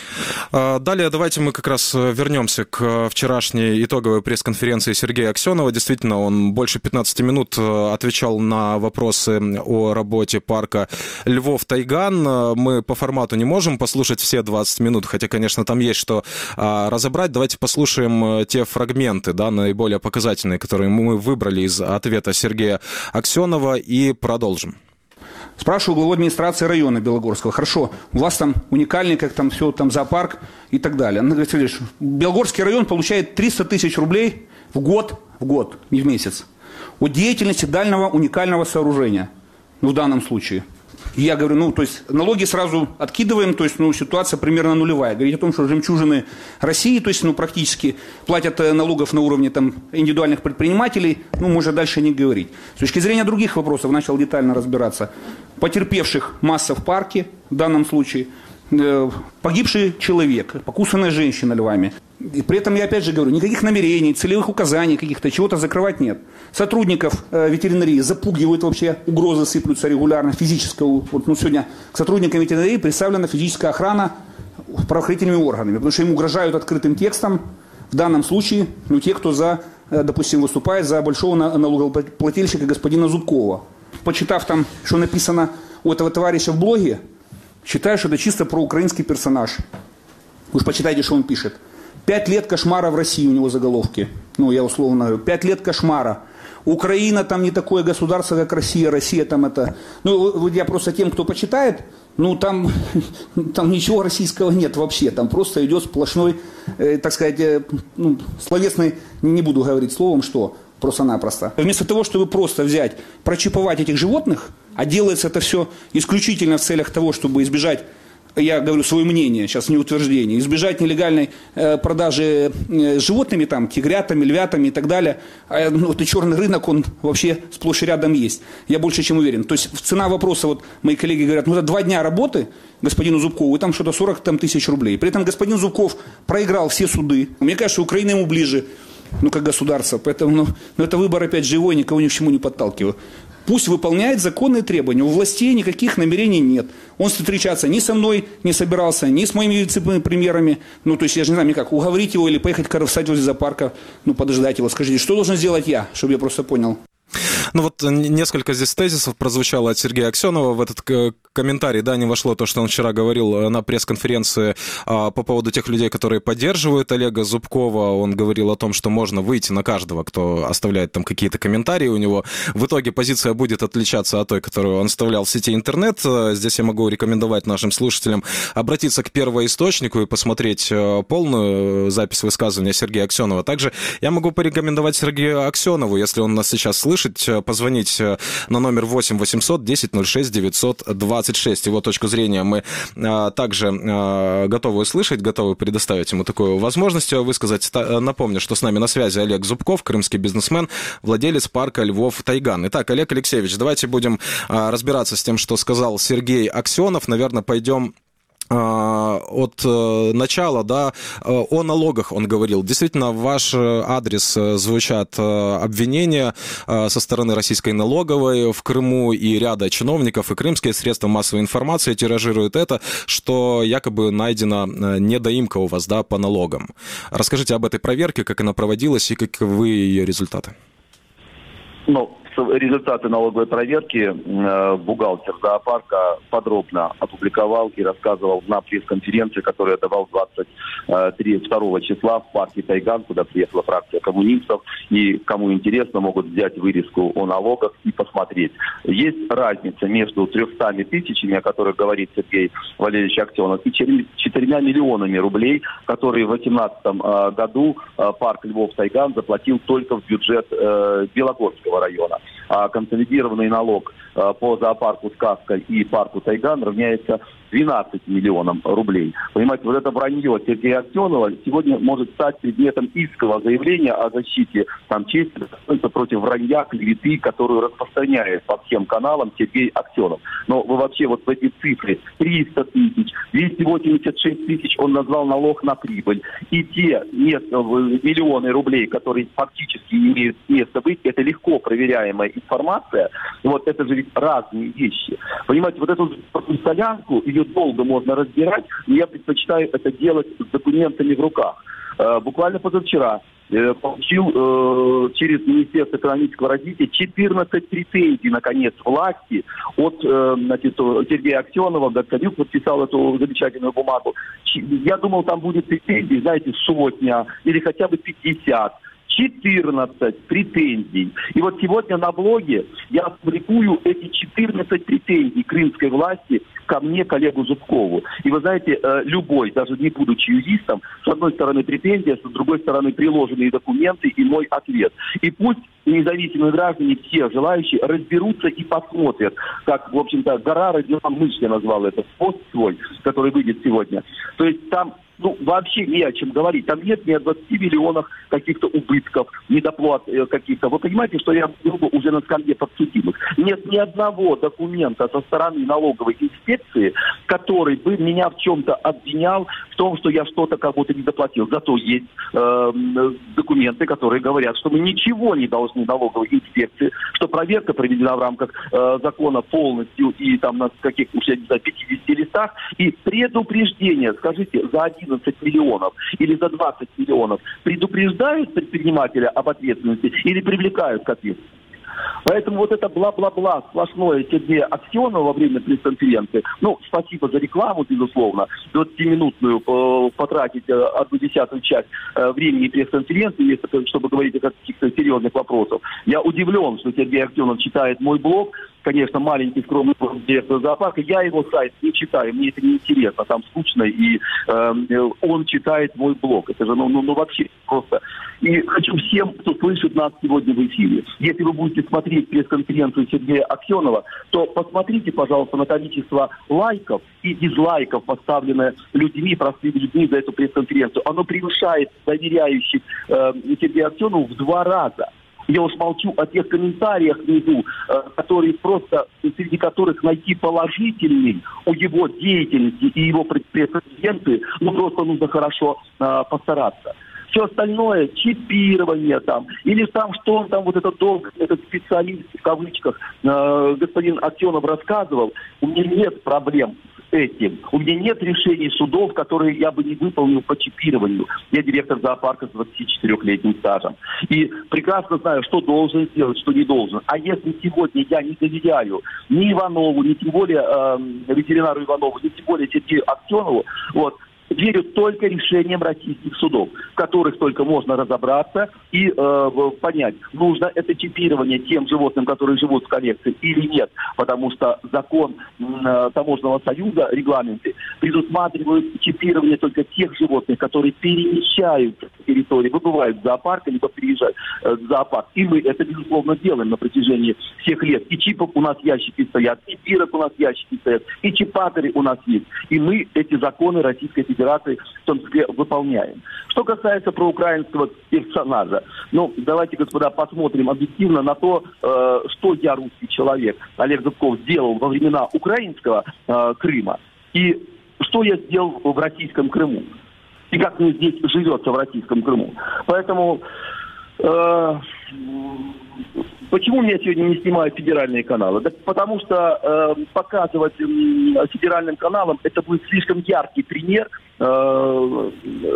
Далее давайте мы как раз вернемся к вчерашней итоговой пресс-конференции Сергея Аксенова. Действительно, он больше пятнадцати минут отвечал на вопросы о работе парка Львов-Тайган. Мы по формату не можем послушать все двадцать минут, хотя, конечно, там есть что разобрать. Давайте послушаем те фрагменты, да, наиболее показательные, которые мы выбрали из ответа Сергея Аксенова, и продолжим. Спрашиваю главу администрации района Белогорского. Хорошо, у вас там уникальный, как там все, там зоопарк и так далее. Она говорит, Сергей, Белогорский район получает триста тысяч рублей в год, в год, не в месяц, от деятельности дальнего уникального сооружения. Ну, в данном случае. И я говорю, ну, то есть налоги сразу откидываем, то есть, ну, ситуация примерно нулевая. Говорить о том, что жемчужины России, то есть, ну, практически платят налогов на уровне там индивидуальных предпринимателей, ну, можно дальше не говорить. С точки зрения других вопросов начал детально разбираться. Потерпевших масса в парке, в данном случае, э, погибший человек, покусанная женщина львами. И при этом я опять же говорю, никаких намерений, целевых указаний каких-то, чего-то закрывать нет. Сотрудников э, ветеринарии запугивают вообще, угрозы сыплются регулярно, физическая. Вот, ну, сегодня к сотрудникам ветеринарии представлена физическая охрана правоохранительными органами, потому что им угрожают открытым текстом, в данном случае, ну, те, кто за, э, допустим, выступает за большого налогоплательщика господина Зубкова. Почитав там, что написано у этого товарища в блоге, считаю, что это чисто проукраинский персонаж. Вы же почитайте, что он пишет. Пять лет кошмара в России у него заголовки. Ну, я условно говорю. Пять лет кошмара. Украина там не такое государство, как Россия. Россия там это... Ну, я просто тем, кто почитает, ну, там, там ничего российского нет вообще. Там просто идет сплошной, э, так сказать, э, ну, словесный, не буду говорить словом, что... Просто-напросто. Вместо того, чтобы просто взять, прочиповать этих животных, а делается это все исключительно в целях того, чтобы избежать, я говорю свое мнение, сейчас не утверждение, избежать нелегальной э, продажи э, животными, там, тигрятами, львятами и так далее. А, ну, вот и черный рынок, он вообще сплошь и рядом есть. Я больше чем уверен. То есть цена вопроса, вот мои коллеги говорят, ну это два дня работы господину Зубкову, и там что-то сорок там, тысяч рублей. При этом господин Зубков проиграл все суды. Мне кажется, Украина ему ближе. Ну, как государство. Поэтому, ну, ну, это выбор опять живой, никого ни к чему не подталкиваю. Пусть выполняет законные требования. У властей никаких намерений нет. Он встречаться ни со мной не собирался, ни с моими вице-премьерами. Ну, то есть, я же не знаю, как уговорить его или поехать встать возле зоопарка, ну, подождать его. Скажите, что должен сделать я, чтобы я просто понял? Ну вот несколько здесь тезисов прозвучало от Сергея Аксенова в этот комментарий, да, не вошло то, что он вчера говорил на пресс-конференции а, по поводу тех людей, которые поддерживают Олега Зубкова. Он говорил о том, что можно выйти на каждого, кто оставляет там какие-то комментарии у него. В итоге позиция будет отличаться от той, которую он оставлял в сети интернет. Здесь я могу рекомендовать нашим слушателям обратиться к первоисточнику и посмотреть полную запись высказывания Сергея Аксенова. Также я могу порекомендовать Сергею Аксенову, если он нас сейчас слышит, позвонить на номер восемь восемьсот десять ноль шесть девятьсот двадцать шесть. Его точку зрения мы а, также а, готовы услышать, готовы предоставить ему такую возможность высказать. Напомню, что с нами на связи Олег Зубков, крымский бизнесмен, владелец парка Львов-Тайган. Итак, Олег Алексеевич, давайте будем а, разбираться с тем, что сказал Сергей Аксенов. Наверное, пойдем от начала, да, о налогах он говорил. Действительно, в ваш адрес звучат обвинения со стороны российской налоговой в Крыму, и ряда чиновников, и крымские средства массовой информации тиражируют это, что якобы найдена недоимка у вас, да, по налогам. Расскажите об этой проверке, как она проводилась и каковы ее результаты. Ну, результаты налоговой проверки э, бухгалтер зоопарка подробно опубликовал и рассказывал на пресс-конференции, которую я давал двадцать второго числа в парке Тайган, куда приехала фракция коммунистов. И кому интересно, могут взять вырезку о налогах и посмотреть. Есть разница между трехстами тысячами, о которых говорит Сергей Валерьевич Аксенов, и четырьмя миллионами рублей, которые в две тысячи восемнадцатом э, году э, парк Львов-Тайган заплатил только в бюджет э, Белогорского района. А консолидированный налог э, по зоопарку «Сказка» и парку «Тайган» равняется двенадцати миллионам рублей. Понимаете, вот это вранье Сергея Аксенова сегодня может стать предметом искового заявления о защите там, чести против вранья, клеветы, которую распространяет по всем каналам Сергей Аксенов. Но вы вообще вот в эти цифры триста тысяч, двести восемьдесят шесть тысяч он назвал налог на прибыль. И те миллионы рублей, которые фактически имеют место быть, это легко проверяемая информация. Вот это же ведь разные вещи. Понимаете, вот эту солянку ее долго можно разбирать, но я предпочитаю это делать с документами в руках. Э, буквально позавчера э, получил э, через Министерство экономического развития четырнадцать претензий, наконец, власти от э, значит, Сергея Аксенова. Гадкалюк подписал эту замечательную бумагу. Я думал, там будет претензий, знаете, сотня или хотя бы пятьдесят. четырнадцать претензий. И вот сегодня на блоге я опубликую эти четырнадцать претензий крымской власти ко мне, коллегу Зубкову. И вы знаете, любой, даже не будучи юристом, с одной стороны претензия, с другой стороны приложенные документы и мой ответ. И пусть независимые граждане, все желающие, разберутся и посмотрят, как, в общем-то, гора родила мышь, я назвал это, пост свой, который выйдет сегодня. То есть там ну, вообще не о чем говорить. Там нет ни о двадцати миллионах каких-то убытков, недоплат каких-то. Вы понимаете, что я грубо уже на скамье подсудимых. Нет ни одного документа со стороны налоговой инспекции, который бы меня в чем-то обвинял в том, что я что-то кого-то не доплатил. Зато есть э, документы, которые говорят, что мы ничего не должны налоговой инспекции, что проверка проведена в рамках э, закона полностью и там на каких, уж я не знаю, пятидесяти листах. И предупреждение, скажите, за один миллионов или за двадцать миллионов предупреждают предпринимателя об ответственности или привлекают к ответственности. Поэтому вот это бла-бла-бла сплошное Сергея Аксенова во время пресс-конференции, ну, спасибо за рекламу, безусловно, двадцатиминутную э, потратить э, одну десятую часть э, времени пресс-конференции, чтобы говорить о каких-то серьезных вопросах. Я удивлен, что Сергей Аксенов читает мой блог. Конечно, маленький скромный директор зоопарка. Я его сайт не читаю, мне это не интересно, там скучно, и э, он читает мой блог. Это же, ну, ну, ну вообще просто. И хочу всем, кто слышит нас сегодня в эфире, если вы будете смотреть пресс-конференцию Сергея Аксенова, то посмотрите, пожалуйста, на количество лайков и дизлайков, поставленное людьми, простыми людьми за эту пресс-конференцию. Оно превышает доверяющих э, Сергею Аксенову в два раза. Я уж молчу о тех комментариях внизу, которые просто, среди которых найти положительный о его деятельности и его прецеденты, ну просто нужно хорошо э, постараться. Все остальное, чипирование там, или там, что он там, вот этот долг, этот специалист, в кавычках, э, господин Аксенов рассказывал, у меня нет проблем с этим. У меня нет решений судов, которые я бы не выполнил по чипированию. Я директор зоопарка с двадцатичетырёхлетним стажем. И прекрасно знаю, что должен сделать, что не должен. А если сегодня я не доверяю ни Иванову, ни тем более э, ветеринару Иванову, ни тем более Сергею Аксенову, вот, верю только решениям российских судов, в которых только можно разобраться и э, понять, нужно это чипирование тем животным, которые живут в коллекции, или нет. Потому что закон э, Таможенного союза, регламенты, предусматривают чипирование только тех животных, которые перемещаются с территории, выбывают в зоопарк, либо приезжают э, в зоопарк. И мы это, безусловно, делаем на протяжении всех лет. И чипов у нас ящики стоят, и бирок у нас ящики стоят, и чипаторы у нас есть. И мы эти законы Российской Федерации в том числе выполняем. Что касается проукраинского персонажа, ну, давайте, господа, посмотрим объективно на то, э, что я, русский человек, Олег Зубков, сделал во времена украинского э, Крыма, и что я сделал в российском Крыму. И как мне здесь живется в российском Крыму. Поэтому... Э, Почему меня сегодня не снимают федеральные каналы? Да потому что э, показывать э, федеральным каналам это будет слишком яркий пример э,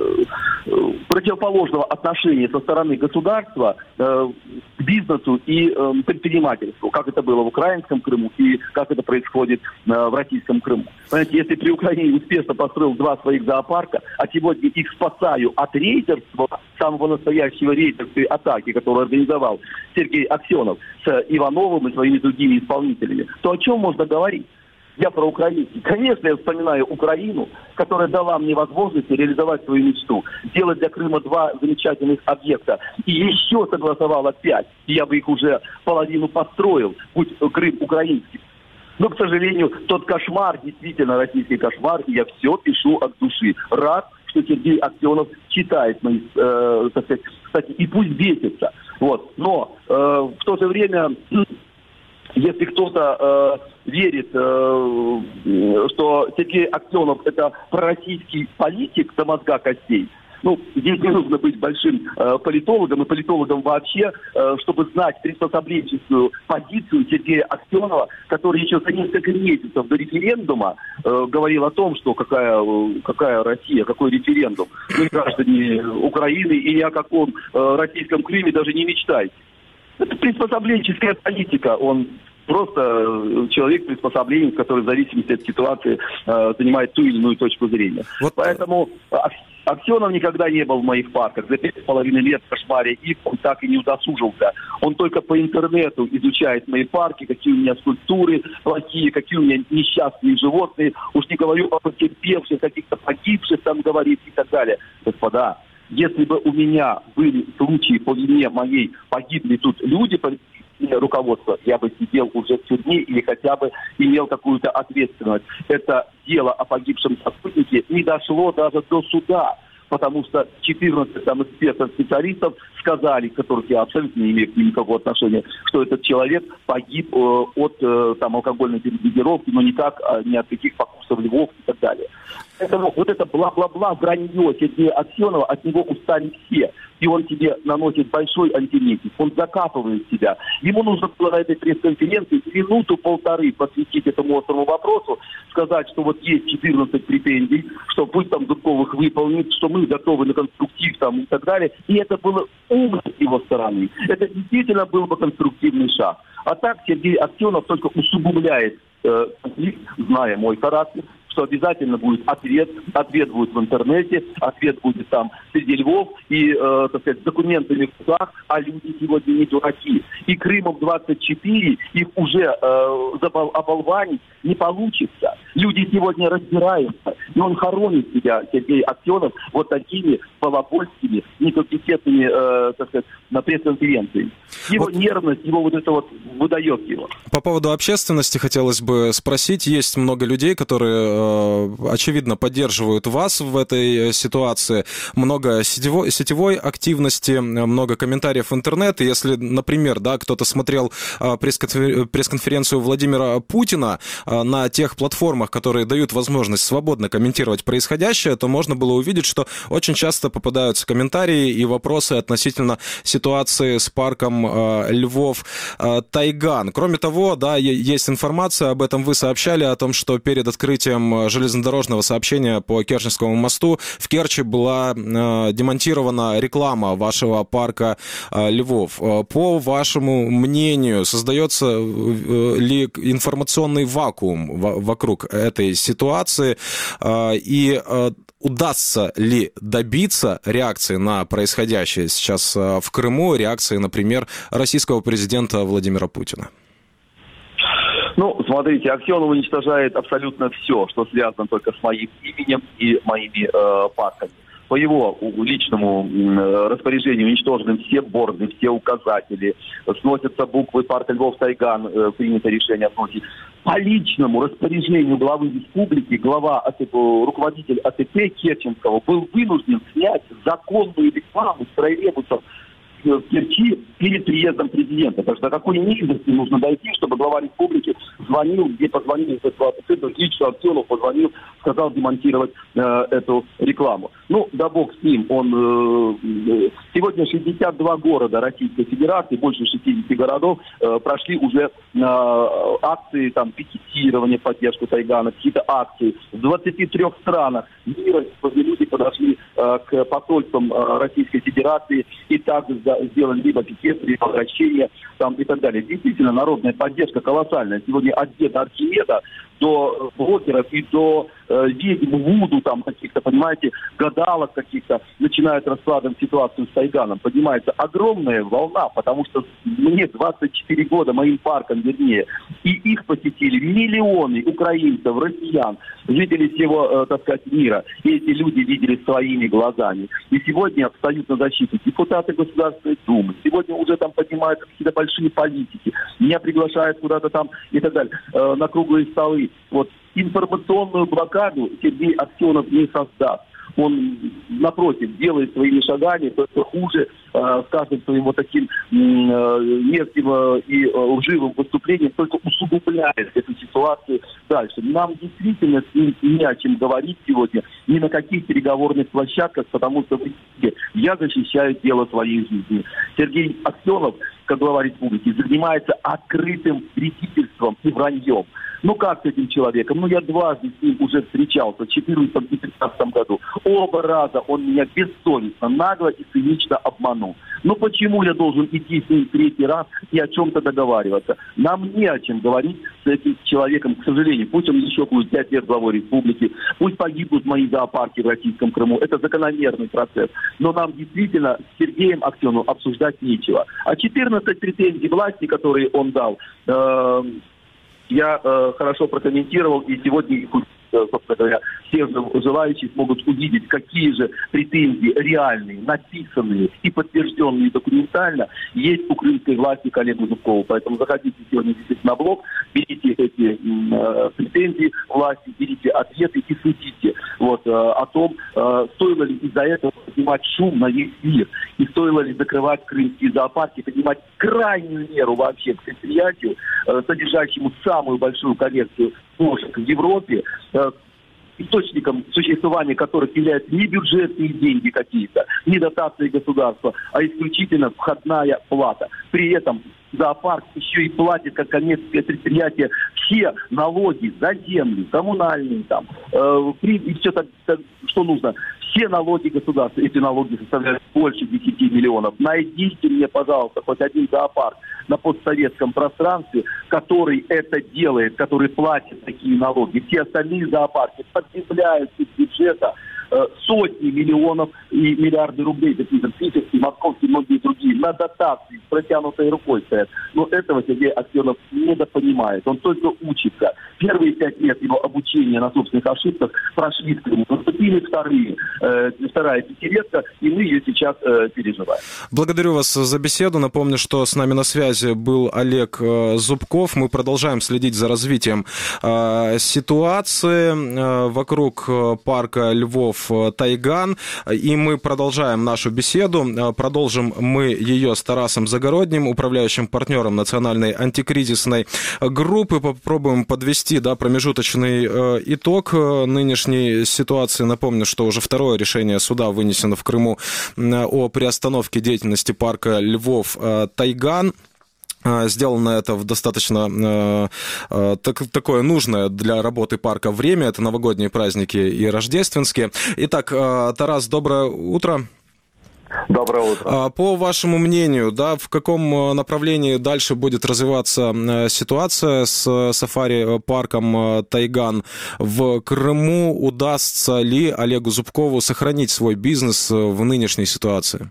э, противоположного отношения со стороны государства э, к бизнесу и э, предпринимательству, как это было в украинском Крыму и как это происходит э, в российском Крыму. Понимаете, если при Украине успешно построил два своих зоопарка, а сегодня их спасаю от рейдерства, самого настоящего рейдерской атаки, которую организовал Сергей Аксенов с Ивановым и своими другими исполнителями, то о чем можно говорить? Я про Украину. Конечно, я вспоминаю Украину, которая дала мне возможность реализовать свою мечту, сделать для Крыма два замечательных объекта. И еще согласовала пять. И я бы их уже половину построил, будь Крым украинский. Но, к сожалению, тот кошмар, действительно российский кошмар, и я все пишу от души. Рад, что Сергей Аксенов читает мои, э, так сказать, кстати, и пусть бесится. Вот. Но э, в то же время, если кто-то э, верит, э, что Сергей Аксенов это пророссийский политик до мозга костей, ну, здесь не нужно быть большим э, политологом и политологом вообще, э, чтобы знать приспособленческую позицию Сергея Аксенова, который еще за несколько месяцев до референдума э, говорил о том, что какая, какая Россия, какой референдум. Вы, граждане Украины, и ни о каком э, российском Крыме даже не мечтайте. Это приспособленческая политика. Он просто человек приспособления, который в зависимости от ситуации э, занимает ту или иную точку зрения. Вот. Поэтому Аксенов никогда не был в моих парках. За пять с половиной лет в кошмаре их он так и не удосужился. Он только по интернету изучает мои парки, какие у меня скульптуры плохие, какие у меня несчастные животные. Уж не говорю о потерпевших, каких-то погибших там говорит и так далее. Господа, если бы у меня были случаи по вине моей, погибли тут люди, руководство, я бы сидел уже в тюрьме или хотя бы имел какую-то ответственность. Это дело о погибшем сотруднике не дошло даже до суда, потому что четырнадцать там экспертов, специалистов сказали, которых я абсолютно не имею к ним никакого отношения, что этот человек погиб э, от э, там, алкогольной передозировки, но никак, э, ни от каких покусов львов и так далее. Поэтому вот это бла-бла-бла, вранье Сергея Аксенова, от него устали все. И он тебе наносит большой антимитинг, он закапывает себя. Ему нужно было на этой пресс-конференции минуту-полторы посвятить этому острому вопросу, сказать, что вот есть четырнадцать претензий, что пусть там Зубковых выполнит, что мы готовы на конструктив там и так далее. И это было умно с его стороны. Это действительно был бы конструктивный шаг. А так Сергей Аксенов только усугубляет э, конфликт, зная мой характер, что обязательно будет ответ, ответ будет в интернете, ответ будет там среди львов и, э, так сказать, с документами в руках, а люди сегодня не дураки. И Крымом двадцать четыре их уже э, оболванить не получится. Люди сегодня разбираются, и он хоронит себя, Сергей Аксенов, вот такими балабольскими, некомпетентными, э, так сказать, на пресс-конференции. Его вот нервность, его вот это вот выдает его. По поводу общественности хотелось бы спросить. Есть много людей, которые, очевидно, поддерживают вас в этой ситуации. Много сетевой, сетевой активности, много комментариев в интернете. Если, например, да, кто-то смотрел пресс-конференцию Владимира Путина на тех платформах, которые дают возможность свободно комментировать происходящее, то можно было увидеть, что очень часто попадаются комментарии и вопросы относительно ситуации с парком Львов Тайган. Кроме того, да, есть информация, об этом вы сообщали, о том, что перед открытием железнодорожного сообщения по Керченскому мосту в Керчи была демонтирована реклама вашего парка Львов. По вашему мнению, создается ли информационный вакуум вокруг этой ситуации, и удастся ли добиться реакции на происходящее сейчас в Крыму, реакции, например, российского президента Владимира Путина? Ну, смотрите, Аксенов уничтожает абсолютно все, что связано только с моим именем и моими э, парками. По его личному э, распоряжению уничтожены все борды, все указатели, сносятся буквы парка Львов Тайган, э, принято решение сносить. По личному распоряжению главы республики, глава АТП, руководитель АТП Керченского был вынужден снять законную рекламу с троллейбусов в Керчи перед приездом президента. Потому что до какой низости нужно дойти, чтобы глава республики звонил, где позвонил в центр, лично Аксенов позвонил, сказал демонтировать э, эту рекламу. Ну, да бог с ним. Он, э, сегодня шестьдесят два города Российской Федерации, больше шестидесяти городов, э, прошли уже э, акции, там, пикетирование, поддержку Тайгана, какие-то акции. В двадцати трёх странах мира люди подошли э, к посольствам э, Российской Федерации и также сделали либо пикет, либо обращение там, и так далее. Действительно, народная поддержка колоссальная. Сегодня от деда Архимеда до блогеров и до э, ведьм, вуду, там каких-то, понимаете, гадалок каких-то, начинают раскладывать ситуацию с Тайганом. Поднимается огромная волна, потому что мне двадцать четыре года, моим парком, вернее, и их посетили миллионы украинцев, россиян, жителей всего, э, так сказать, мира. И эти люди видели своими глазами. И сегодня встают на защиту депутаты Государственной Думы. Сегодня уже там поднимаются какие-то большие политики. Меня приглашают куда-то там и так далее, э, на круглые столы. Вот информационную блокаду Сергей Аксенов не создаст. Он, напротив, делает своими шагами только хуже, э, с каждым своим вот таким э, мерзким э, и э, лживым выступлением только усугубляет эту ситуацию дальше. Нам действительно с ним не о чем говорить сегодня, ни на каких переговорных площадках, потому что я защищаю дело своей жизни. Сергей Аксенов, как глава республики, занимается открытым вредительством и враньем. Ну как с этим человеком? Ну я дважды с ним уже встречался, в две тысячи четырнадцатом и две тысячи пятнадцатом году. Оба раза он меня бессовестно, нагло и цинично обманул. Ну почему я должен идти с ним третий раз и о чем-то договариваться? Нам не о чем говорить с этим человеком, к сожалению. Пусть он еще будет пять лет главой республики, пусть погибнут мои зоопарки в Российском Крыму. Это закономерный процесс. Но нам действительно с Сергеем Аксеновым обсуждать нечего. А четырнадцать претензий власти, которые он дал, э- я э, хорошо прокомментировал, и сегодня, собственно говоря, все желающие смогут увидеть, какие же претензии реальные, написанные и подтвержденные документально есть у крымской власти к Олегу Зубкову. Поэтому заходите сегодня действительно на блог, берите эти э, претензии власти, берите ответы и судите вот, э, о том, э, стоило ли из-за этого поднимать шум на весь мир, и стоило ли закрывать крымские зоопарки, поднимать крайнюю меру вообще к предприятию, э, содержащему самую большую коллекцию кошек в Европе, э, источником существования которых являются не бюджетные деньги какие-то, не дотации государства, а исключительно входная плата. При этом зоопарк еще и платит, как коммерческое предприятие, все налоги за землю, коммунальные, там, э, и все так, так, что нужно. Все налоги государства, эти налоги составляют больше десяти миллионов. Найдите мне, пожалуйста, хоть один зоопарк на постсоветском пространстве, который это делает, который платит такие налоги. Все остальные зоопарки потребляют из бюджета э, сотни миллионов и миллиарды рублей, такие же питерские, московские, многие другие, на дотации с протянутой рукой стоят. Но этого Сергей Аксенов недопонимает. Он только учится. Первые пять лет его обучения на собственных ошибках прошли в Крыму. Наступили вторые, э, вторая пятилетка, и мы ее сейчас э, переживаем. Благодарю вас за беседу. Напомню, что с нами на связи был Олег Зубков. Мы продолжаем следить за развитием э, ситуации э, вокруг парка Львов Тайган. И мы продолжаем нашу беседу. Продолжим мы ее с Тарасом Загородним, управляющим партнером национальной антикризисной группы. Попробуем подвести да, промежуточный э, итог нынешней ситуации. Напомню, что уже второе решение суда вынесено в Крыму э, о приостановке деятельности парка Львов э, Тайган. Сделано это в достаточно э, э, так, такое нужное для работы парка время. Это новогодние праздники и рождественские. Итак, э, Тарас, доброе утро. Доброе утро. По вашему мнению, да, в каком направлении дальше будет развиваться ситуация с сафари-парком Тайган в Крыму? Удастся ли Олегу Зубкову сохранить свой бизнес в нынешней ситуации?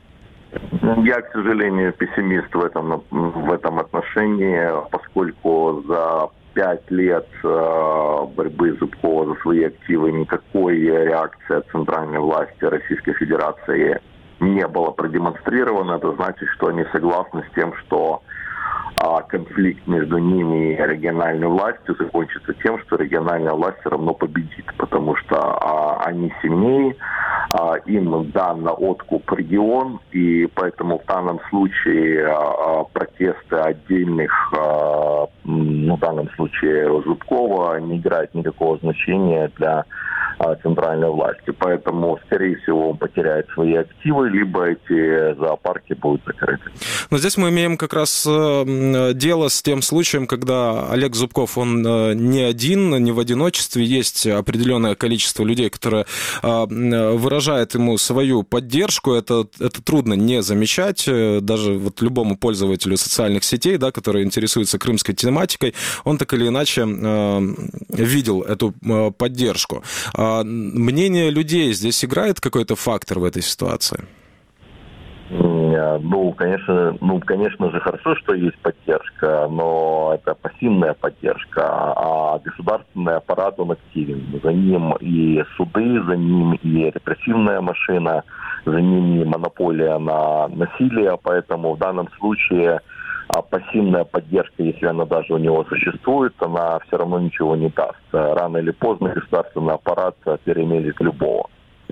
Я, к сожалению, пессимист в этом, в этом отношении, поскольку за пять лет борьбы Зубкова за свои активы никакой реакции от центральной власти Российской Федерации не было продемонстрировано. Это значит, что они согласны с тем, что а, конфликт между ними и региональной властью закончится тем, что региональная власть все равно победит, потому что а, они сильнее, им дан на откуп регион, и поэтому в данном случае протесты отдельных, ну, в данном случае Зубкова, не играют никакого значения для центральной власти. Поэтому, скорее всего, он потеряет свои активы, либо эти зоопарки будут закрыты. Но здесь мы имеем как раз дело с тем случаем, когда Олег Зубков, он не один, не в одиночестве. Есть определенное количество людей, которые выражают ему свою поддержку. Это, это трудно не замечать. Даже вот любому пользователю социальных сетей, да, который интересуется крымской тематикой, он так или иначе видел эту поддержку. Мнение людей здесь играет какой-то фактор в этой ситуации? Ну, конечно, ну, конечно же, хорошо, что есть поддержка, но это пассивная поддержка, а государственный аппарат, он активен. За ним и суды, за ним и репрессивная машина, за ним и монополия на насилие, поэтому в данном случае пассивная поддержка, если она даже у него существует, она все равно ничего не даст. Рано или поздно государственный аппарат перемелет любого.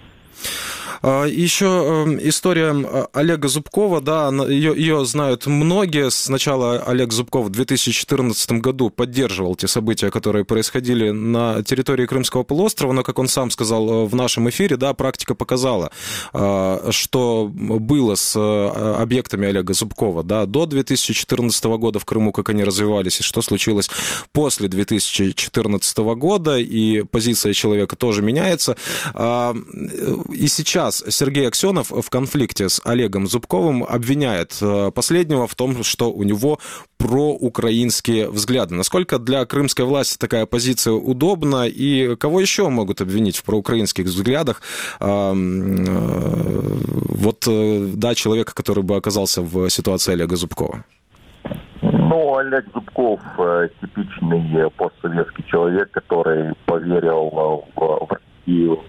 Еще история Олега Зубкова, да, ее, ее знают многие. Сначала Олег Зубков в две тысячи четырнадцатом году поддерживал те события, которые происходили на территории Крымского полуострова, но, как он сам сказал в нашем эфире, да, практика показала, что было с объектами Олега Зубкова, да, до две тысячи четырнадцатого года в Крыму, как они развивались, и что случилось после две тысячи четырнадцатого года, и позиция человека тоже меняется. И сейчас Сергей Аксенов в конфликте с Олегом Зубковым обвиняет последнего в том, что у него проукраинские взгляды. Насколько для крымской власти такая позиция удобна, и кого еще могут обвинить в проукраинских взглядах? Вот, да, человека, который бы оказался в ситуации Олега Зубкова. Ну, Олег Зубков типичный постсоветский человек, который поверил в Россию,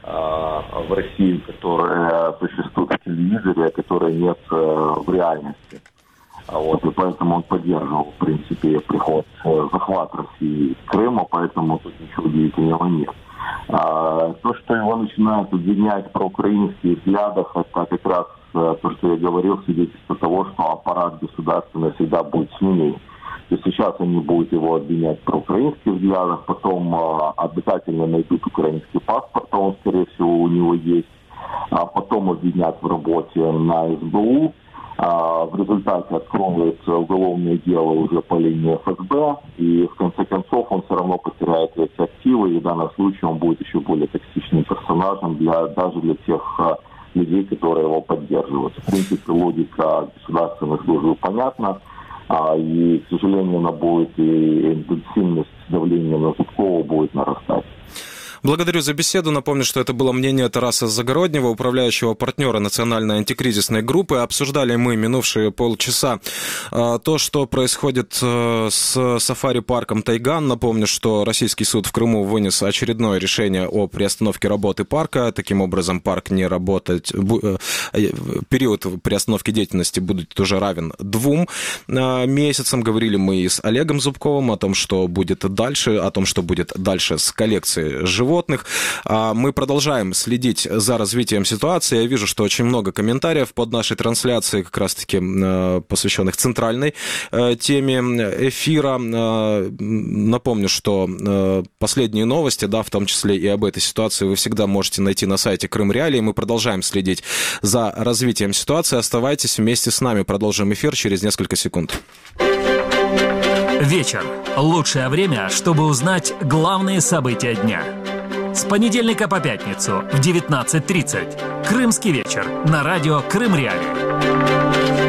в Россию, которая существует в телевизоре, а которой нет в реальности. Вот, и поэтому он поддерживал, в принципе, приход, захват России к Крыму, поэтому тут ничего удивительного нет. А, то, что его начинают обвинять в проукраинских взглядах, это как раз то, что я говорил, свидетельство того, что аппарат государственный всегда будет сильнее. То есть сейчас они будут его обвинять в проукраинских взглядах, потом э, обязательно найдут украинский паспорт, он, скорее всего, у него есть, а потом обвинят в работе на эс бэ у, а в результате откроется уголовное дело уже по линии эф эс бэ, и в конце концов он все равно потеряет эти активы, и в данном случае он будет еще более токсичным персонажем для, даже для тех э, людей, которые его поддерживают. В принципе, логика государственных служб понятна. А, и, к сожалению, она будет, и интенсивность давления на Зубкова будет нарастать. Благодарю за беседу. Напомню, что это было мнение Тараса Загороднего, управляющего партнера национальной антикризисной группы. Обсуждали мы минувшие полчаса то, что происходит с сафари-парком «Тайган». Напомню, что российский суд в Крыму вынес очередное решение о приостановке работы парка. Таким образом, парк не работать... Период приостановки деятельности будет уже равен двум месяцам. Говорили мы и с Олегом Зубковым о том, что будет дальше, о том, что будет дальше с коллекцией животных. Мы продолжаем следить за развитием ситуации. Я вижу, что очень много комментариев под нашей трансляцией, как раз-таки посвященных центральной теме эфира. Напомню, что последние новости, да, в том числе и об этой ситуации, вы всегда можете найти на сайте Крым Реалии. Мы продолжаем следить за развитием ситуации. Оставайтесь вместе с нами. Продолжим эфир через несколько секунд. Вечер. Лучшее время, чтобы узнать главные события дня. С понедельника по пятницу в девятнадцать тридцать. Крымский вечер на радио Крым Реалии.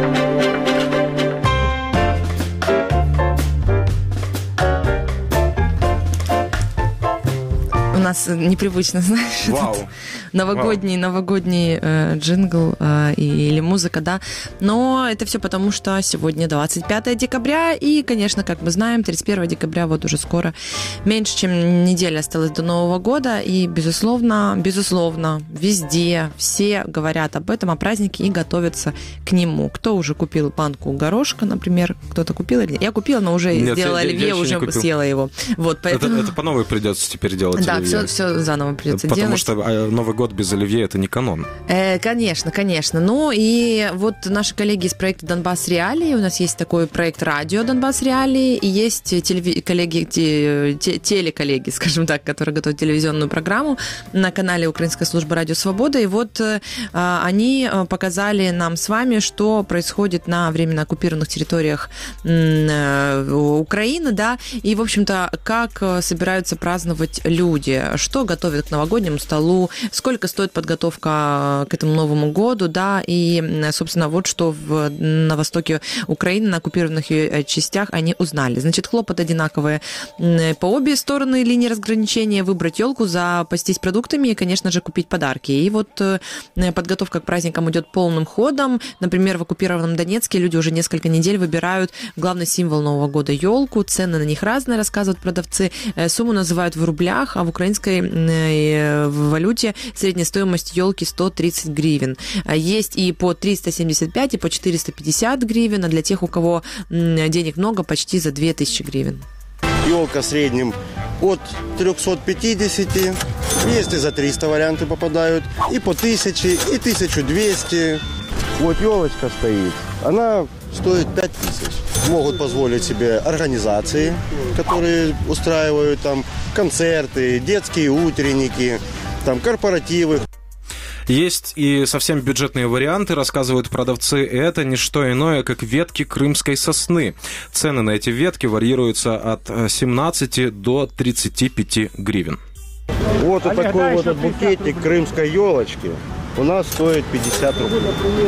У нас непривычно, знаешь, Вау. новогодний, Вау. новогодний э, джингл э, или музыка, да. Но это все потому, что сегодня двадцать пятое декабря, и, конечно, как мы знаем, тридцать первого декабря вот уже скоро меньше, чем неделя осталась до Нового года, и, безусловно, безусловно, везде все говорят об этом, о празднике и готовятся к нему. Кто уже купил банку горошка, например, кто-то купил или нет? Я купила, но уже нет, сделала я, оливье, я уже съела его. Вот, поэтому... это, это по новой придется теперь делать да, оливье. все Все, все заново придется Потому делать. Потому что Новый год без оливье – это не канон. Э, конечно, конечно. Ну и вот наши коллеги из проекта «Донбасс Реалии», у нас есть такой проект «Радио Донбасс Реалии», и есть телеви- коллеги, те, те, телеколлеги, скажем так, которые готовят телевизионную программу на канале Украинской службы «Радио Свобода». И вот э, они показали нам с вами, что происходит на временно оккупированных территориях э, Украины, да, и, в общем-то, как собираются праздновать люди, что готовят к новогоднему столу, сколько стоит подготовка к этому Новому году, да, и, собственно, вот что в, на востоке Украины, на оккупированных ее частях они узнали. Значит, хлопот одинаковые по обе стороны линии разграничения, выбрать елку, запастись продуктами и, конечно же, купить подарки. И вот подготовка к праздникам идет полным ходом. Например, в оккупированном Донецке люди уже несколько недель выбирают главный символ Нового года – елку. Цены на них разные, рассказывают продавцы. Сумму называют в рублях, а в украинской валюте средняя стоимость елки сто тридцать гривен. Есть и по триста семьдесят пять, и по четыреста пятьдесят гривен, а для тех, у кого денег много, почти за две тысячи гривен. Елка в среднем от триста пятьдесят, есть и за триста варианты попадают, и по тысяче, и тысяча двести. Вот елочка стоит, она стоит пять тысяч. Могут позволить себе организации, которые устраивают там концерты, детские утренники, там корпоративы. Есть и совсем бюджетные варианты, рассказывают продавцы. Это не что иное, как ветки крымской сосны. Цены на эти ветки варьируются от семнадцати до тридцати пяти гривен. Вот, вот такой вот букетик крымской елочки у нас стоит пятьдесят рублей.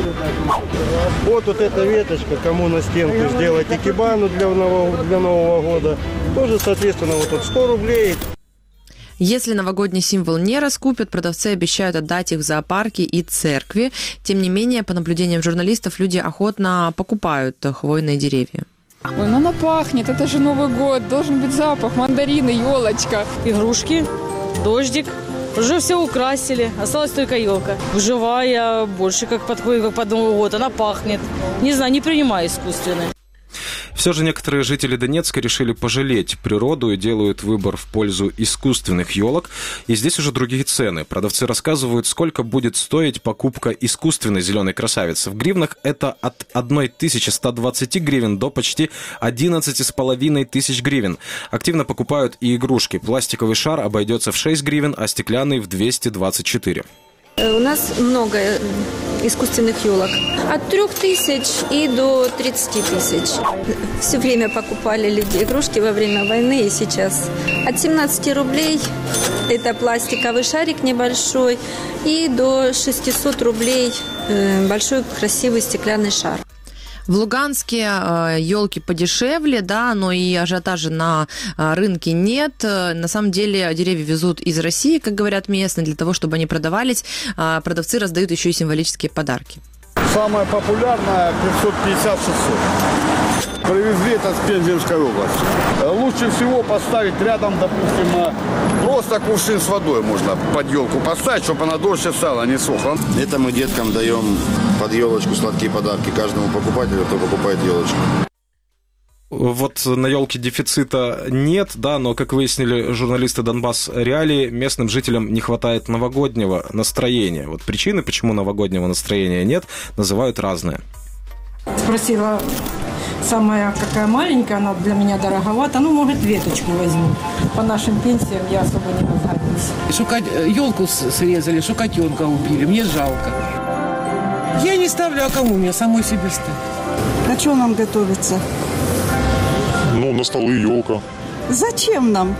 Вот, вот эта веточка, кому на стенку сделать икебану для Нового, для Нового года, тоже, соответственно, вот тут сто рублей. Если новогодний символ не раскупят, продавцы обещают отдать их в зоопарки и церкви. Тем не менее, по наблюдениям журналистов, люди охотно покупают хвойные деревья. Ой, ну она пахнет, это же Новый год, должен быть запах, мандарины, елочка. Игрушки, дождик, уже все украсили, осталась только елка. Живая, больше как подходит, как под Новый год, она пахнет. Не знаю, не принимаю искусственное. Все же некоторые жители Донецка решили пожалеть природу и делают выбор в пользу искусственных елок. И здесь уже другие цены. Продавцы рассказывают, сколько будет стоить покупка искусственной зеленой красавицы. В гривнах это от тысячи ста двадцати гривен до почти одиннадцати с половиной тысяч гривен. Активно покупают и игрушки. Пластиковый шар обойдется в шесть гривен, а стеклянный в двести двадцать четыре. У нас много искусственных елок. От трех тысяч и до тридцати тысяч. Все время покупали люди игрушки во время войны и сейчас. От семнадцати рублей это пластиковый шарик небольшой и до шестисот рублей большой красивый стеклянный шар. В Луганске елки подешевле, да, но и ажиотажа на рынке нет. На самом деле деревья везут из России, как говорят местные, для того, чтобы они продавались. Продавцы раздают еще и символические подарки. Самая популярная пятьсот пятьдесят - шестьсот. Привезли это с Пензенской области. Лучше всего поставить рядом, допустим, просто кувшин с водой можно под елку поставить, чтобы она дольше стала, не сохла. Это мы деткам даем под елочку сладкие подарки каждому покупателю, кто покупает елочку. Вот на елке дефицита нет, да, но, как выяснили журналисты Донбасс Реалии, местным жителям не хватает новогоднего настроения. Вот причины, почему новогоднего настроения нет, называют разные. Спросила, самая какая маленькая, она для меня дороговата, ну, может, веточку возьму. По нашим пенсиям я особо не разгадываюсь. Шукать елку срезали, что котенка убили, мне жалко. Я не ставлю, а кому? Мне самой себе ставить. А что нам готовится? Ну, на столы елка. Зачем нам?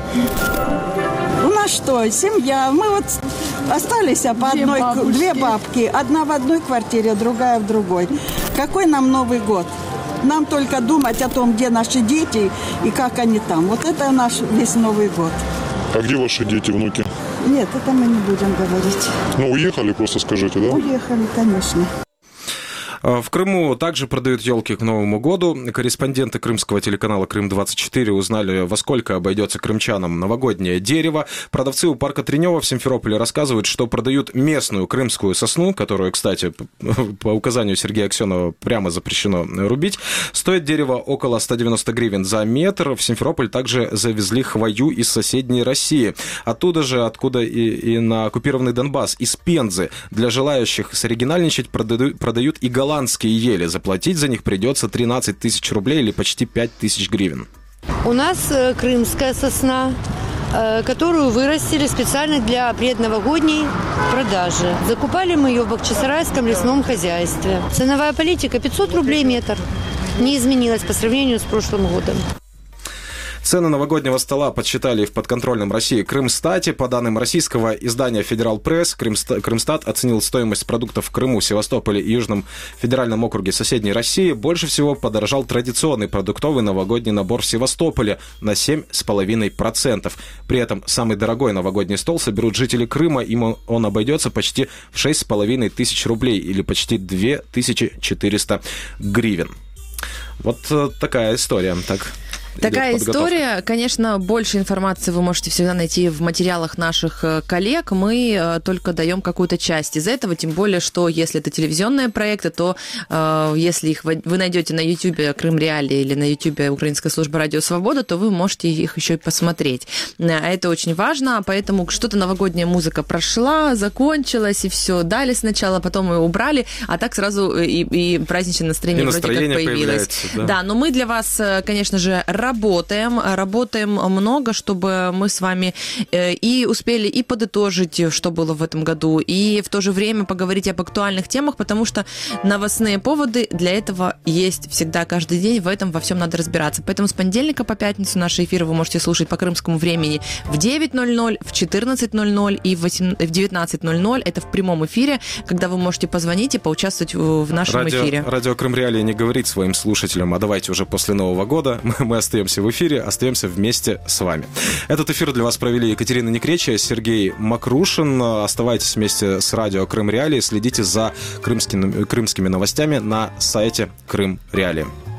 У нас что, семья. Мы вот остались а по две одной, бабушки. Две бабки. Одна в одной квартире, другая в другой. Какой нам Новый год? Нам только думать о том, где наши дети и как они там. Вот это наш весь Новый год. А где ваши дети, внуки? Нет, это мы не будем говорить. Ну, уехали, просто скажите, да? Уехали, конечно. В Крыму также продают елки к Новому году. Корреспонденты крымского телеканала «Крым-двадцать четыре» узнали, во сколько обойдется крымчанам новогоднее дерево. Продавцы у парка Тренева в Симферополе рассказывают, что продают местную крымскую сосну, которую, кстати, по указанию Сергея Аксенова прямо запрещено рубить. Стоит дерево около сто девяносто гривен за метр. В Симферополь также завезли хвою из соседней России. Оттуда же, откуда и, и на оккупированный Донбасс, из Пензы. Для желающих соригинальничать продают, продают и голландские ели. Заплатить за них придется тринадцать тысяч рублей или почти пять тысяч гривен. У нас э, крымская сосна, э, которую вырастили специально для предновогодней продажи. Закупали мы ее в Бахчисарайском лесном хозяйстве. Ценовая политика пятьсот рублей метр. Не изменилась по сравнению с прошлым годом. Цены новогоднего стола подсчитали в подконтрольном России Крымстате. По данным российского издания «Федерал Пресс», Крымстат оценил стоимость продуктов в Крыму, Севастополе и Южном федеральном округе соседней России. Больше всего подорожал традиционный продуктовый новогодний набор в Севастополе на семь целых пять десятых процента. При этом самый дорогой новогодний стол соберут жители Крыма. Им он обойдется почти в шесть с половиной тысяч рублей или почти две тысячи четыреста гривен. Вот такая история. Так. Такая история. Конечно, больше информации вы можете всегда найти в материалах наших коллег. Мы только даем какую-то часть из этого, тем более, что если это телевизионные проекты, то э, если их вы найдете на YouTube Крым Реалии или на YouTube Украинская служба Радио Свобода, то вы можете их еще и посмотреть. А это очень важно, поэтому что-то новогодняя музыка прошла, закончилась, и все, дали сначала, потом ее убрали, а так сразу и, и праздничное настроение, и вроде как появилось. Да. да, но мы для вас, конечно же, работаем, работаем много, чтобы мы с вами и успели и подытожить, что было в этом году, и в то же время поговорить об актуальных темах, потому что новостные поводы для этого есть всегда, каждый день, в этом во всем надо разбираться. Поэтому с понедельника по пятницу наши эфиры вы можете слушать по крымскому времени в девять ноль ноль, в четырнадцать ноль ноль и в девятнадцать ноль ноль. Это в прямом эфире, когда вы можете позвонить и поучаствовать в нашем радио, эфире. Радио Крым Реалии не говорит своим слушателям, а давайте уже после Нового года мы остаемся в эфире, остаемся вместе с вами. Этот эфир для вас провели Екатерина Некречия, Сергей Макрушин. Оставайтесь вместе с радио Крым Реалии, следите за крымскими, крымскими новостями на сайте Крым Реалии.